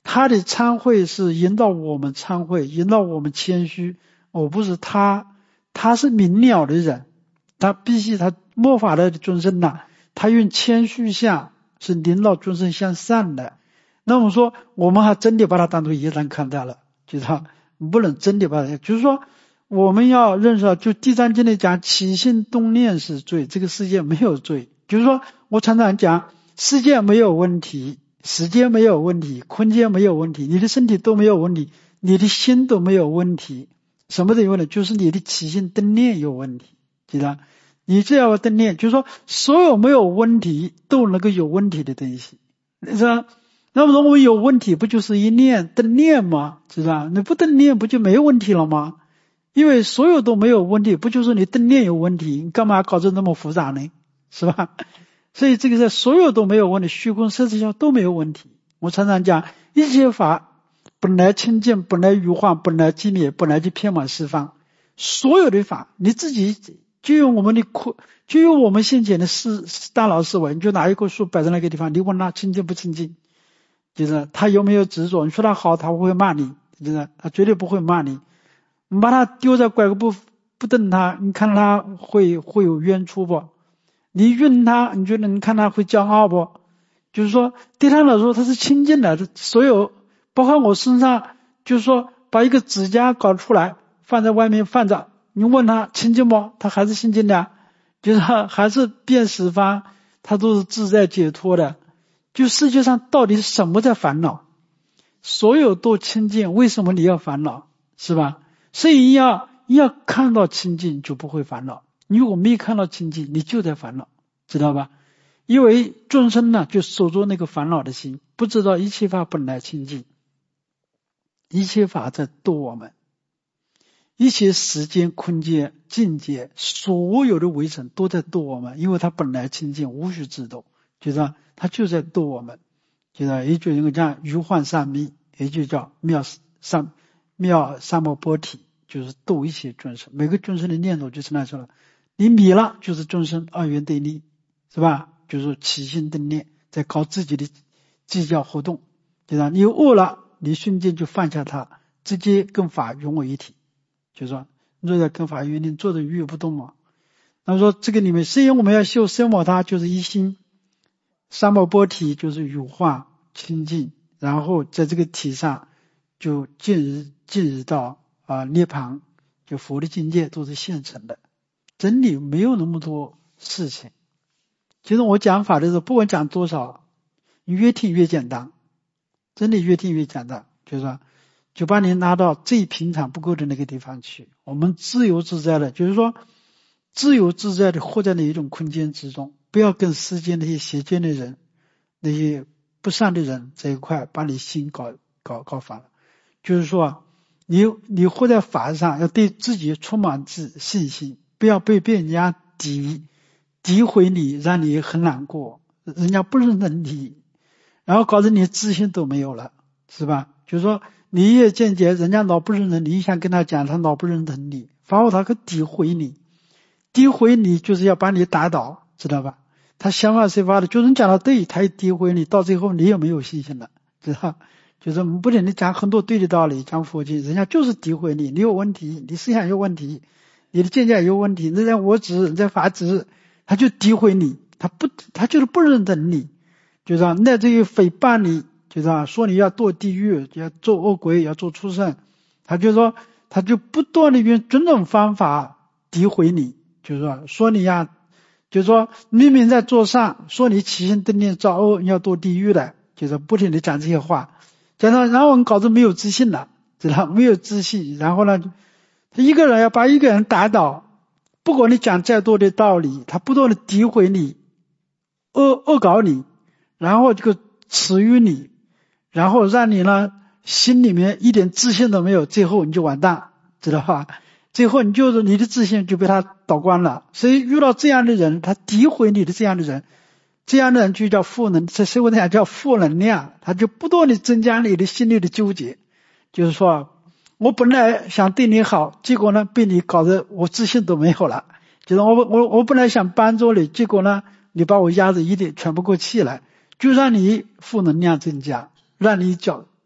他的参会是引导我们参会，引导我们谦虚。我不是他，他是明了的人，他必须他末法的众生呐、啊，他用谦虚相是领导众生向善的。那我们说，我们还真的把他当作业障看待了，就是他不能真的把他，就是说我们要认识到，就地藏经里讲，起心动念是罪，这个世界没有罪。就是说我常常讲，世界没有问题，时间没有问题，空间没有问题，你的身体都没有问题，你的心都没有问题。什么都有问题？就是你的起心动念有问题，记得？你只要动念，就是说所有没有问题都能够有问题的东西，是吧？那么如果有问题，不就是一念动念吗？是吧？你不动念不就没问题了吗？因为所有都没有问题，不就是你动念有问题？你干嘛搞得那么复杂呢？是吧？所以这个是所有都没有问题，虚空色界都没有问题。我常常讲，一切法本来清净，本来如幻，本来寂灭，本来就遍满十方。所有的法，你自己就用我们的就用我们现前的思大脑思维，你就拿一棵树摆在那个地方，你问他清净不清净？就是他有没有执着？你说他好，他不会骂你，就是他绝对不会骂你。你把他丢在拐个不不动他，你看他会会有冤出不？你运他，你觉得你看他会骄傲不？就是说对他来说他是清净的，所有包括我身上，就是说把一个指甲搞出来放在外面放着，你问他清净不？他还是清净的，就是还是遍十方，他都是自在解脱的。就世界上到底是什么在烦恼？所有都清净，为什么你要烦恼？是吧？所以要要看到清净就不会烦恼。你如果没看到清净，你就在烦恼，知道吧？因为众生呢，就守住那个烦恼的心，不知道一切法本来清净，一切法在度我们，一切时间、空间、境界，所有的围城都在度我们，因为它本来清净，无需自度，就是它就在度我们，就是也就一个叫如幻三昧，也就叫妙三妙三摩波提，就是度一切众生。每个众生的念头就是那说了，你迷了就是众生二元对立，是吧？就是起心动念在搞自己的计较活动，就是你恶了，你瞬间就放下它，直接跟法融为一体。就是说若在跟法缘，你坐着越不动嘛。那么说这个里面，虽然我们要修三摩他，就是一心，三摩波提就是如化清净，然后在这个体上就进入进入到啊、呃、涅槃，就佛的境界都是现成的。真理没有那么多事情。其实我讲法的时候，不管讲多少，你越听越简单，真的越听越简单。就是说，就把你拉到最平常不过的那个地方去。我们自由自在的，就是说自由自在的活在那一种空间之中，不要跟世间那些邪见的人、那些不善的人在一块，把你心搞搞搞反了。就是说，你你活在法上，要对自己充满自信心，不要被别人家诋诋毁你，让你很难过，人家不认同你，然后搞得你自信都没有了，是吧？就是说你越见解，人家老不认同你，想跟他讲，他老不认同你，反而他可诋毁你，诋毁你就是要把你打倒，知道吧？他想法是法的，就是你讲的对，他也诋毁你，到最后你也没有信心了，知道？就是不仅你讲很多对的道理，讲佛经，人家就是诋毁你，你有问题，你思想有问题，你的见解有问题，人家我执，人家法执，他就诋毁你，他不，他就是不认同你，就说那这个诽谤你，就说说你要堕地狱，要做恶鬼，要做畜生，他就说他就不断的用种种方法诋毁你，就是说说你呀，就是说明明在做善，说你起心动念造恶，你要堕地狱的，就是不停的讲这些话，讲到然后我们搞得没有自信了，知道没有自信，然后呢，他一个人要把一个人打倒。不管你讲再多的道理，他不断的诋毁你，恶恶搞你，然后这个耻辱你，然后让你呢心里面一点自信都没有，最后你就完蛋，知道吧？最后你就是你的自信就被他倒光了。所以遇到这样的人，他诋毁你的这样的人，这样的人就叫负能，在社会上叫负能量，他就不断的增加你的心里的纠结，就是说。我本来想对你好，结果呢被你搞得我自信都没有了。就是我我我本来想帮助你，结果呢你把我压得一点喘不过气来，就让你负能量增加，让你搅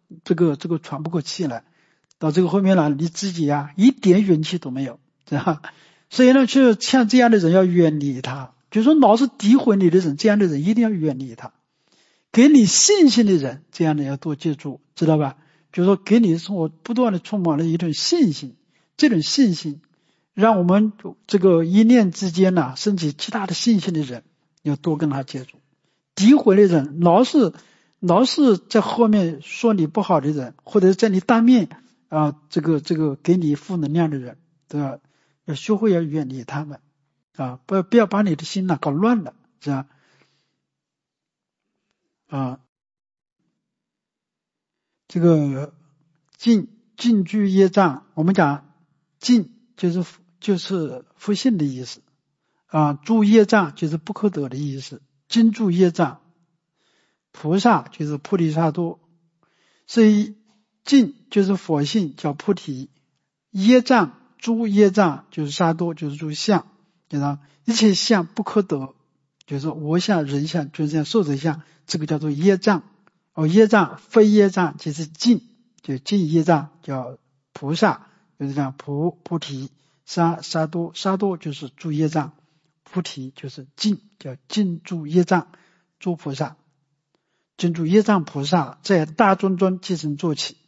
这个这个喘不过气来，到这个后面呢，你自己啊一点勇气都没有，知道吧？所以呢，就像这样的人要远离他，就是说老是诋毁你的人，这样的人一定要远离他。给你信心的人，这样的要多接触，知道吧？就是说给你生活不断的充满了一种信心，这种信心让我们这个一念之间呢、啊、升起极大的信心的人，要多跟他接触。诋毁的人，老是老是在后面说你不好的人，或者在你当面啊这个这个给你负能量的人，对吧？要学会要远离他们啊，不要不要把你的心呢搞乱了，是吧？啊，这个禁禁惧业障，我们讲禁就是就是不信的意思啊，住业障就是不可得的意思，禁住业障，菩萨就是菩提萨埵，所以禁就是佛性叫菩提，业障诸业障就是萨埵，就是诸相，就是一切相不可得，就是我相人相就是这样受者相，这个叫做业障。哦，业障非业障即是禁，就禁业障叫菩萨，就是这样菩菩提萨萨埵，萨埵就是诸业障，菩提就是禁，叫禁诸业障诸菩萨，禁诸业障菩萨在大尊尊即身做起。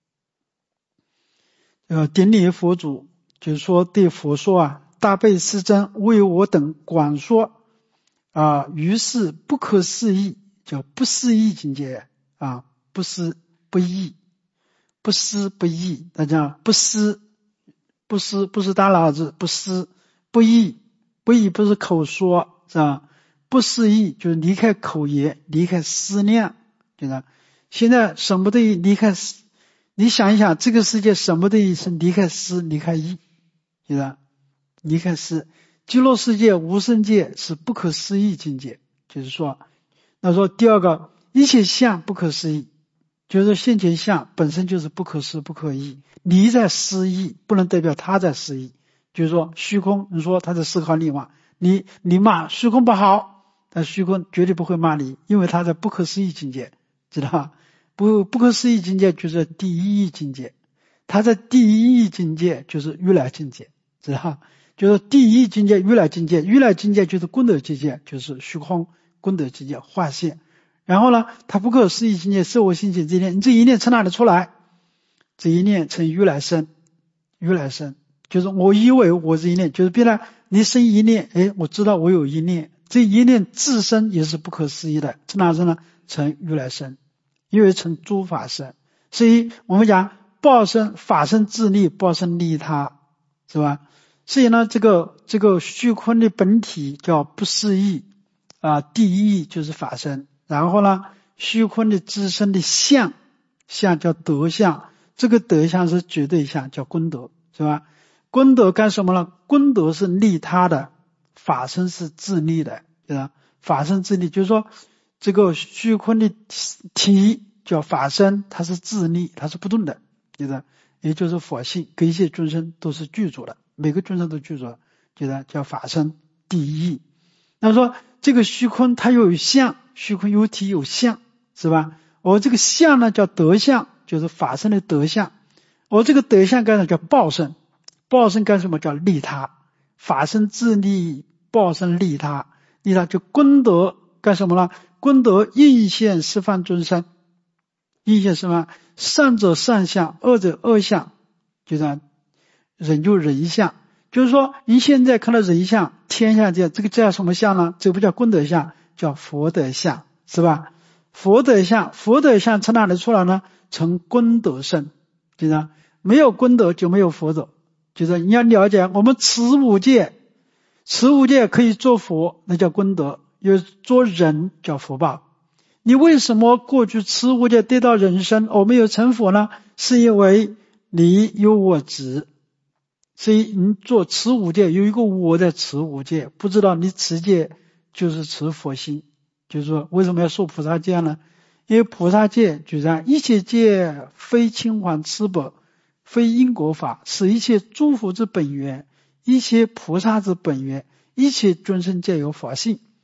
呃，顶礼佛祖，就是说对佛说啊，大悲世尊为我等广说啊，于是不可思议，叫不思议境界啊，不思不议，不思不议，大家不思不思不是大脑子，不思不议，不议不是口说，是吧？不思议就是离开口言，离开思量，就是现在什么东西离开思，你想一想，这个世界什么东西是离开思离开意，就是离开思。极乐世界无生界是不可思议境界，就是说，那说第二个一切相不可思议，就是说现前相本身就是不可思不可议，你在思议不能代表他在思议，就是说虚空，你说他在思考你嘛，你你骂虚空不好，但虚空绝对不会骂你，因为他在不可思议境界，知道吧？不不可思议境界就是第一义境界，他在第一义境界就是如来境界，知道吧？就是第一境界如来境界，如来境界就是功德境界，就是虚空功德境界化现。然后呢，他不可思议境界是我心起这一念，你这一念从哪里出来？这一念从如来生，如来生就是我以为我这一念，就是别人你生一念，哎，我知道我有一念，这一念自身也是不可思议的，从哪生呢？从如来生，因为从诸法生，所以我们讲报身法身自利，报身利他，是吧？所以呢，这个这个虚空的本体叫不思议啊，第一义就是法身。然后呢，虚空的自身的相，相叫德相，这个德相是绝对相，叫功德，是吧？功德干什么呢？功德是利他的，法身是自利的，对吧？法身自利就是说，这个虚空的体叫法身，它是自利，它是不动的，对吧？也就是佛性，跟一切众生都是具足的。每个众生都具足，就是叫法身第一义。那说这个虚空它有相，虚空有体有相，是吧？我这个相呢叫德相，就是法身的德相。我这个德相干什么？叫报身，报身干什么？叫利他，法身自利，报身利他，利他就功德干什么呢？功德应现十方众生，应现什么？善者善相，恶者恶相，就这样。人就人相，就是说您现在看到人相，天相这这个叫什么相呢？这不叫功德相，叫佛德相，是吧？佛德相，佛德相从哪里出来呢？从功德生，就是没有功德就没有佛德，就是你要了解我们持五戒，持五戒可以做佛，那叫功德；有做人叫福报。你为什么过去持五戒得到人生，我没有成佛呢？是因为你有我执。所以你做持五戒，有一个我在持五戒，不知道你持戒就是持佛心，就是说为什么要受菩萨戒呢？因为菩萨戒就是一切戒非轻缓赤薄，非因果法，是一切诸佛之本源，一切菩萨之本源，一切众生皆有法性。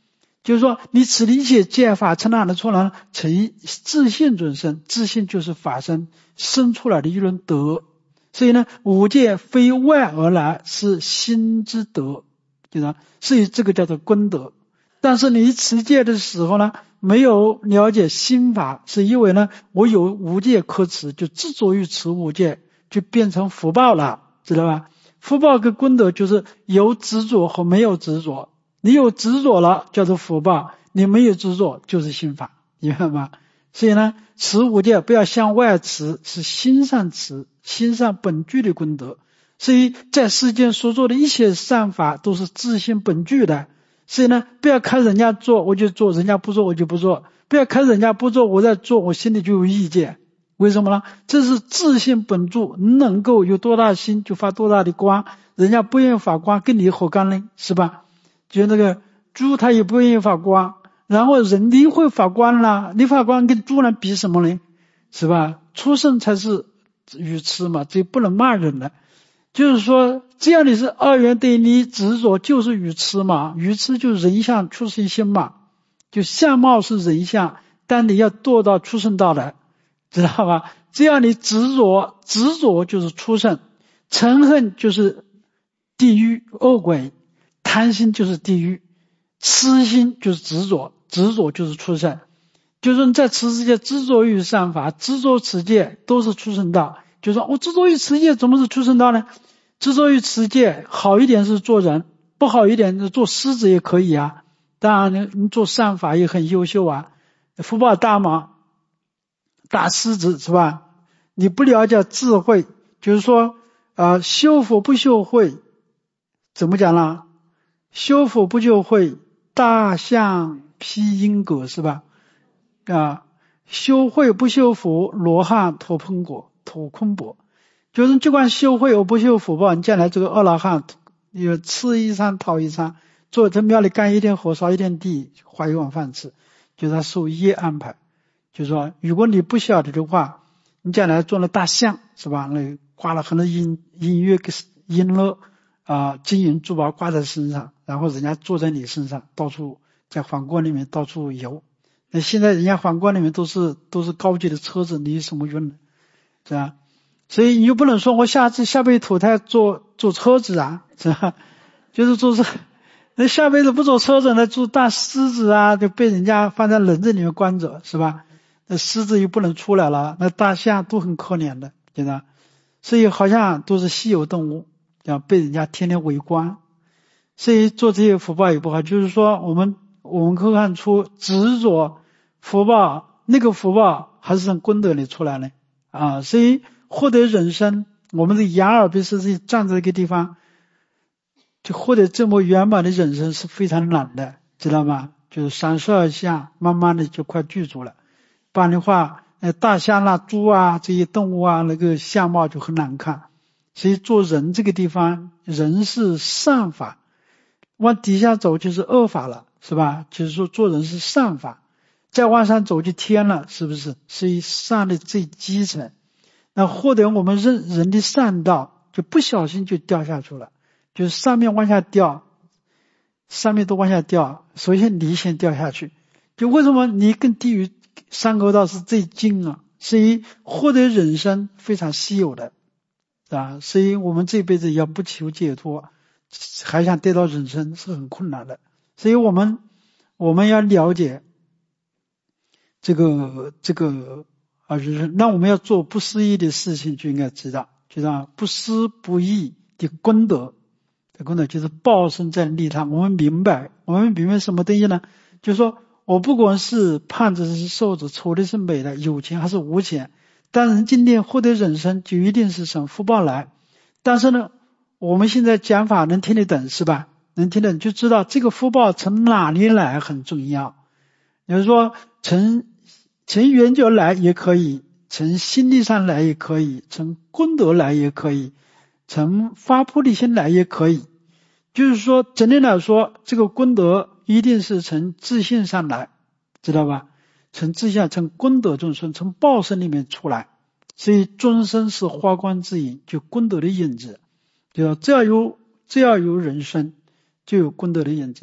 就是说你此理解见法从哪里出来呢？从自信中生，自信就是法身生出来的一轮德。所以呢，五戒非外而来，是心之德，就是所以这个叫做功德。但是你持戒的时候呢，没有了解心法，是因为呢我有无戒可持，就执着于持无戒，就变成福报了，知道吧？福报跟功德就是有执着和没有执着，你有执着了叫做福报，你没有执着就是心法，明白吗？所以呢，持无戒不要向外持，是心上持，心上本具的功德。所以在世间所做的一切善法都是自性本具的。所以呢，不要看人家做我就做，人家不做我就不做，不要看人家不做我在做，我心里就有意见。为什么呢？这是自性本住，你能够有多大心就发多大的光，人家不愿意发光跟你何干呢？是吧？就那个猪它也不愿意发光，然后人你会发光啦，你发光跟猪能比什么呢？是吧？畜生才是愚痴嘛，这不能骂人的。就是说只要你是二元对立执着就是愚痴嘛，愚痴就是人相畜生心嘛，就相貌是人相，但你要堕到畜生道来，知道吧？只要你执着，执着就是畜生，嗔恨就是地狱恶鬼，贪心就是地狱，痴心就是执着，执着就是畜生。就是你在持世界执着于善法，执着持戒都是畜生道。就说我执着于持戒怎么是畜生道呢？执着于持戒好一点是做人，不好一点是做狮子也可以啊。当然你做善法也很优秀啊，福报大嘛，大狮子是吧？你不了解智慧，就是说呃，修福不修慧，怎么讲呢？修福不修慧，大象披阴果是吧？啊，修慧不修福，罗汉脱空果，脱空果。就是就管修慧而不修福报，你将来这个阿罗汉有吃一餐讨一餐，做在庙里干一点活烧一点地，花一碗饭吃，就是他受业安排。就是说如果你不晓得的话，你将来做了大象是吧？那挂了很多音音乐音乐啊，金银珠宝挂在身上，然后人家坐在你身上，到处在皇宫里面到处游。那现在人家皇冠里面都是都是高级的车子，你有什么用呢？是吧？所以你又不能说我下次下辈子投胎做做车子啊，是吧？就是做是那下辈子不做车子，那做大狮子啊，就被人家放在笼子里面关着，是吧？那狮子又不能出来了，那大象都很可怜的，对吧？所以好像都是稀有动物，要被人家天天围观。所以做这些福报也不好，就是说我们我们可以看出执着福报，那个福报还是从功德里出来的啊。所以获得人生，我们的眼耳鼻舌身站在这个地方，就获得这么圆满的人生是非常难的，知道吗？就是三十二相慢慢的就快具足了，不然的话呃，大象啦、猪啊这些动物啊，那个相貌就很难看。所以做人这个地方，人是善法，往底下走就是恶法了，是吧？就是说做人是善法，再往上走就天了，是不是？所以善的最基层，那获得我们人人的善道，就不小心就掉下去了，就是上面往下掉，上面都往下掉，首先你先掉下去。就为什么你跟地狱三恶道是最近啊？所以获得人生非常稀有的啊，所以我们这辈子要不求解脱，还想得到人生是很困难的。所以我们我们要了解这个这个啊，就是那我们要做不思议的事情，就应该知道，知道不思不议的功德，这功德就是报身在利他。我们明白，我们明白什么东西呢？就是说我不管是胖子是瘦子，丑的是美的，有钱还是无钱，但是今天获得人生就一定是从福报来。但是呢，我们现在讲法能听得懂是吧？能听得懂就知道这个福报从哪里来很重要。比如说从从缘觉来也可以，从心力上来也可以，从功德来也可以，从发菩提心来也可以。就是说整体来说，这个功德一定是从自信上来，知道吧？从自信从功德中生，从报身里面出来。所以终身是花光之影，就功德的影子，就只要有只要有人生就有功德的影子。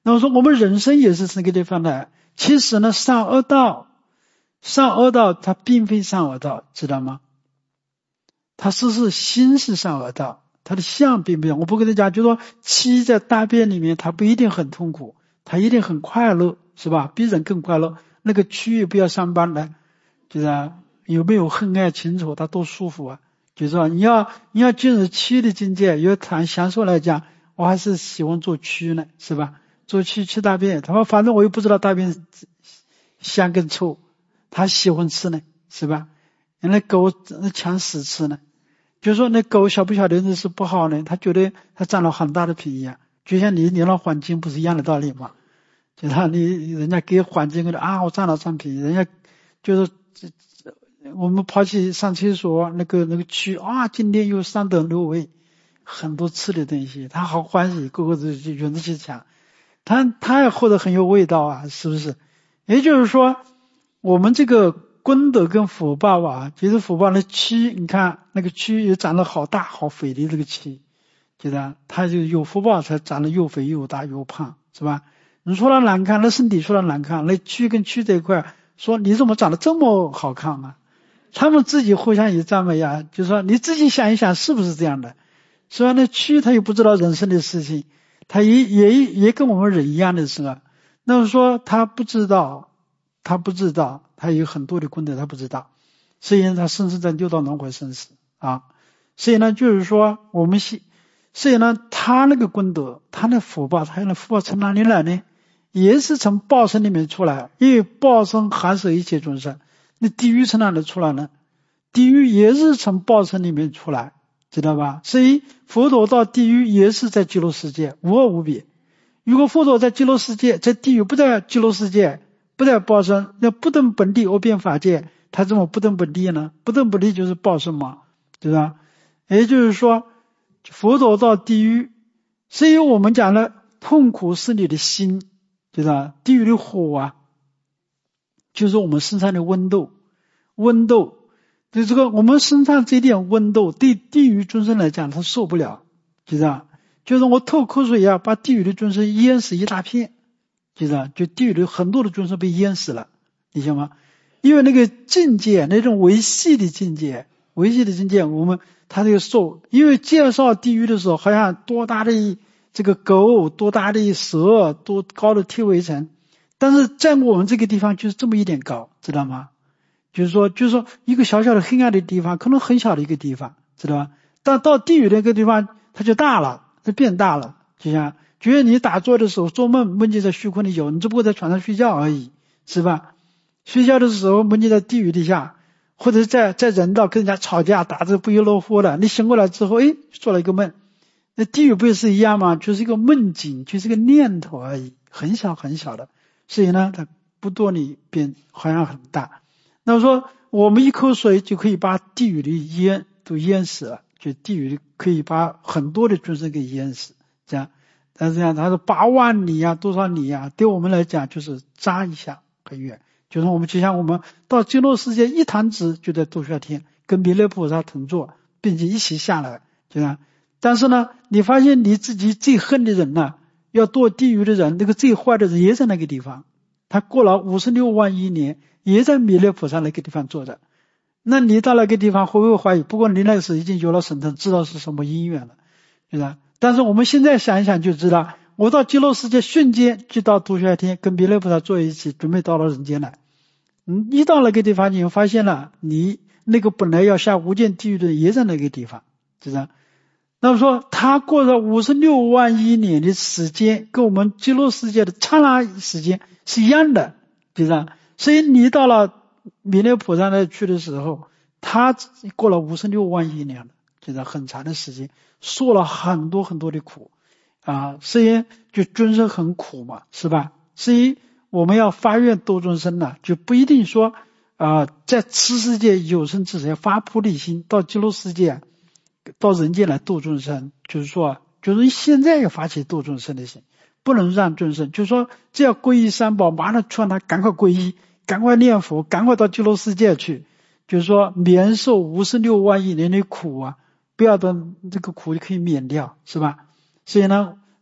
那么说我们人生也是这个地方的。其实呢，上恶道，上恶道它并非上恶道，知道吗？它是是心是上恶道，它的相并不一样。我不跟你讲，就说七在大便里面，它不一定很痛苦，它一定很快乐，是吧？比人更快乐。那个蛆不要上班的，就是有没有恨爱情仇，它多舒服啊！就是说你要你要进入蛆的境界，要谈享受来讲，我还是喜欢做蛆呢，是吧？做蛆吃大便，他说反正我又不知道大便香跟臭，他喜欢吃呢，是吧？原来狗抢屎吃呢，就是说那狗晓不晓得那是不好呢？他觉得他占了很大的便宜啊，就像你你那环境不是一样的道理吗？就他你人家给环境的啊，我占了占便宜，人家就是我们跑去上厕所，那个那个蛆啊，今天又三等六味，很多吃的东西，他好欢喜，个个都就愿意去抢，他他也获得很有味道啊，是不是？也就是说，我们这个功德跟福报啊，其实福报的蛆，你看那个蛆也长得好大好肥的这个蛆，觉得它就有福报才长得又肥又大又胖，是吧？你说它难看，那身体说它难看，那蛆跟蛆这一块说你怎么长得这么好看啊？他们自己互相也赞美呀，就是说你自己想一想是不是这样的？是吧？那蛆他又不知道人生的事情，他也也也跟我们人一样的是吧？那么说他不知道，他不知道，他有很多的功德他不知道，所以呢他生生在六道轮回生死啊。所以呢就是说我们是，所以呢他那个功德，他那福报，他那福报从哪里来呢？也是从报身里面出来，因为报身含摄一切众生。那地狱从哪里出来呢？地狱也是从报身里面出来，知道吧？所以佛陀到地狱也是在极乐世界，无二无别。如果佛陀在极乐世界，在地狱不在极乐世界，不在报身，那不登本地而变法界，他怎么不登本地呢？不登本地就是报身嘛，对吧？也就是说，佛陀到地狱，所以我们讲了，痛苦是你的心，对吧？地狱的火啊，就是我们身上的温度，温度，对这个我们身上这点温度，对地狱众生来讲，他受不了，知道？就是我吐口水啊，把地狱的众生淹死一大片，知道？就地狱的很多的众生被淹死了，你想吗？因为那个境界，那种维系的境界，维系的境界，我们他这个受，因为介绍地狱的时候，好像多大的这个狗，多大的蛇，多高的铁围城。但是在我们这个地方就是这么一点高，知道吗？就是说就是说一个小小的黑暗的地方，可能很小的一个地方，知道吧？但到地狱那个地方它就大了，它变大了，就像觉得你打坐的时候做梦，梦见在虚空里有，你只不过在床上睡觉而已，是吧？睡觉的时候梦见在地狱底下，或者在在人道跟人家吵架打得不亦乐乎的，你醒过来之后，诶，做了一个梦，那地狱不是一样吗？就是一个梦境，就是一个念头而已，很小很小的。所以呢，它不多里变好像很大。那么说，我们一口水就可以把地狱的淹都淹死了，就地狱可以把很多的众生给淹死，这样。但是这样，他说八万里呀、啊，多少里呀、啊，对我们来讲就是扎一下很远。就是我们就像我们到极乐世界一弹指就在度夏天，跟弥勒菩萨同坐，并且一起下来，就这样。但是呢，你发现你自己最恨的人呢、啊？要堕地狱的人，那个最坏的人也在那个地方，他过了五十六万亿年，也在弥勒菩萨那个地方坐着。那你到那个地方会不会怀疑？不过你那个时候已经有了神通，知道是什么因缘了，是吧？但是我们现在想一想就知道，我到极乐世界瞬间就到度夏天，跟弥勒菩萨坐一起，准备到了人间来。嗯，一到那个地方，你发现了，你那个本来要下无间地狱的也在那个地方，是吧？那么说他过了五十六万亿年的时间，跟我们极乐世界的刹那时间是一样的，对吧？所以你到了弥勒菩萨那去的时候，他过了五十六万亿年了，就是很长的时间，受了很多很多的苦啊，所以就众生很苦嘛，是吧？所以我们要发愿度众生呢，就不一定说啊，在此世界有生之年发菩提心，到极乐世界到人间来度众生，就是说就是现在要发起度众生的心，不能让众生就是说只要皈依三宝，马上劝他赶快皈依，赶快念佛，赶快到极乐世界去，就是说免受五十六万亿年的苦啊，不要等这个苦就可以免掉，是吧？所以呢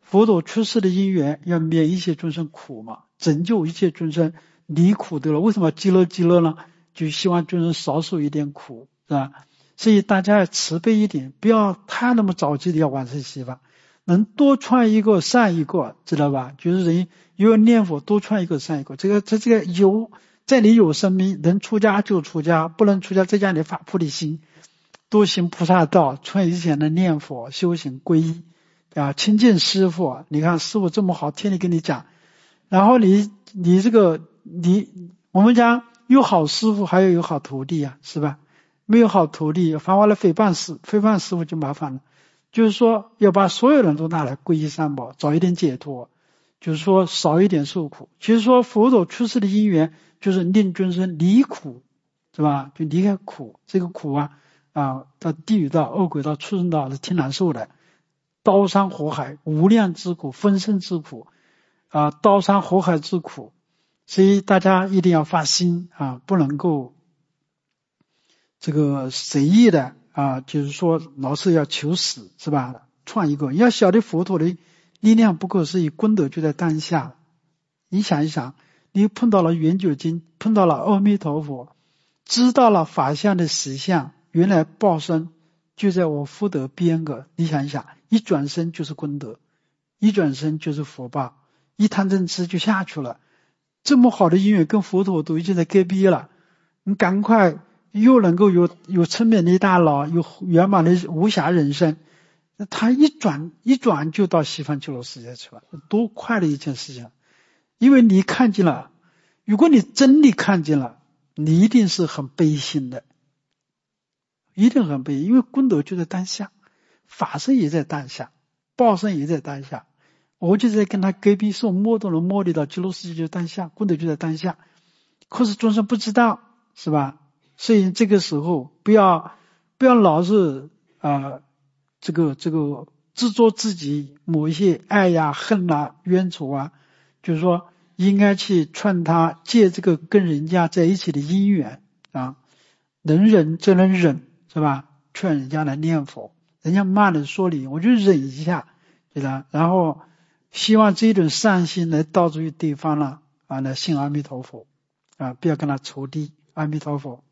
佛陀出世的因缘要免一切众生苦嘛，拯救一切众生离苦得乐。为什么极乐极乐呢？就希望众生少受一点苦，是吧？所以大家要慈悲一点，不要太那么着急的要完成西方，能多创一个善一个，知道吧？就是人有念佛多创一个善一个，这个这这个有在你有生命，能出家就出家，不能出家在家里发菩提心，多行菩萨道，创以前的念佛修行皈依啊，亲近师父。你看师父这么好，天天跟你讲，然后你你这个你我们讲有好师父，还要有好徒弟啊，是吧？没有好徒弟，反过来诽谤师诽谤师父就麻烦了。就是说要把所有人都拿来皈依三宝，早一点解脱，就是说少一点受苦。其实说佛陀出世的因缘就是令众生离苦，是吧？就离开苦，这个苦啊啊，到地狱道、恶鬼道、畜生道是挺难受的，刀山火海无量之苦，分身之苦啊，刀山火海之苦。所以大家一定要发心啊，不能够这个随意的啊，就是说老是要求死，是吧？创一个，你要晓得佛陀的力量不可思议，功德就在当下。你想一想，你碰到了圆觉经，碰到了阿弥陀佛，知道了法相的实相，原来报身就在我福德边个。你想一想，一转身就是功德，一转身就是福报，一贪嗔痴就下去了。这么好的因缘跟佛陀都已经在隔壁了，你赶快又能够有有成名的大佬，有圆满的无暇人生，他一转一转就到西方极乐世界去了，多快的一件事情！因为你看见了，如果你真的看见了，你一定是很悲心的，一定很悲，因为功德就在当下，法身也在当下，报身也在当下。我就在跟他隔壁，是我摸到了摸得到极乐世界就当下，功德就在当下。可是众生不知道，是吧？所以这个时候不要不要老是啊、呃、这个这个执着自己某一些爱呀、恨啊、冤仇啊，就是说应该去劝他借这个跟人家在一起的因缘啊，能忍则能忍，是吧？劝人家来念佛，人家骂你说你，我就忍一下，对吧？然后希望这种善心来导致于对方了啊，来信阿弥陀佛啊，不要跟他仇敌。阿弥陀佛。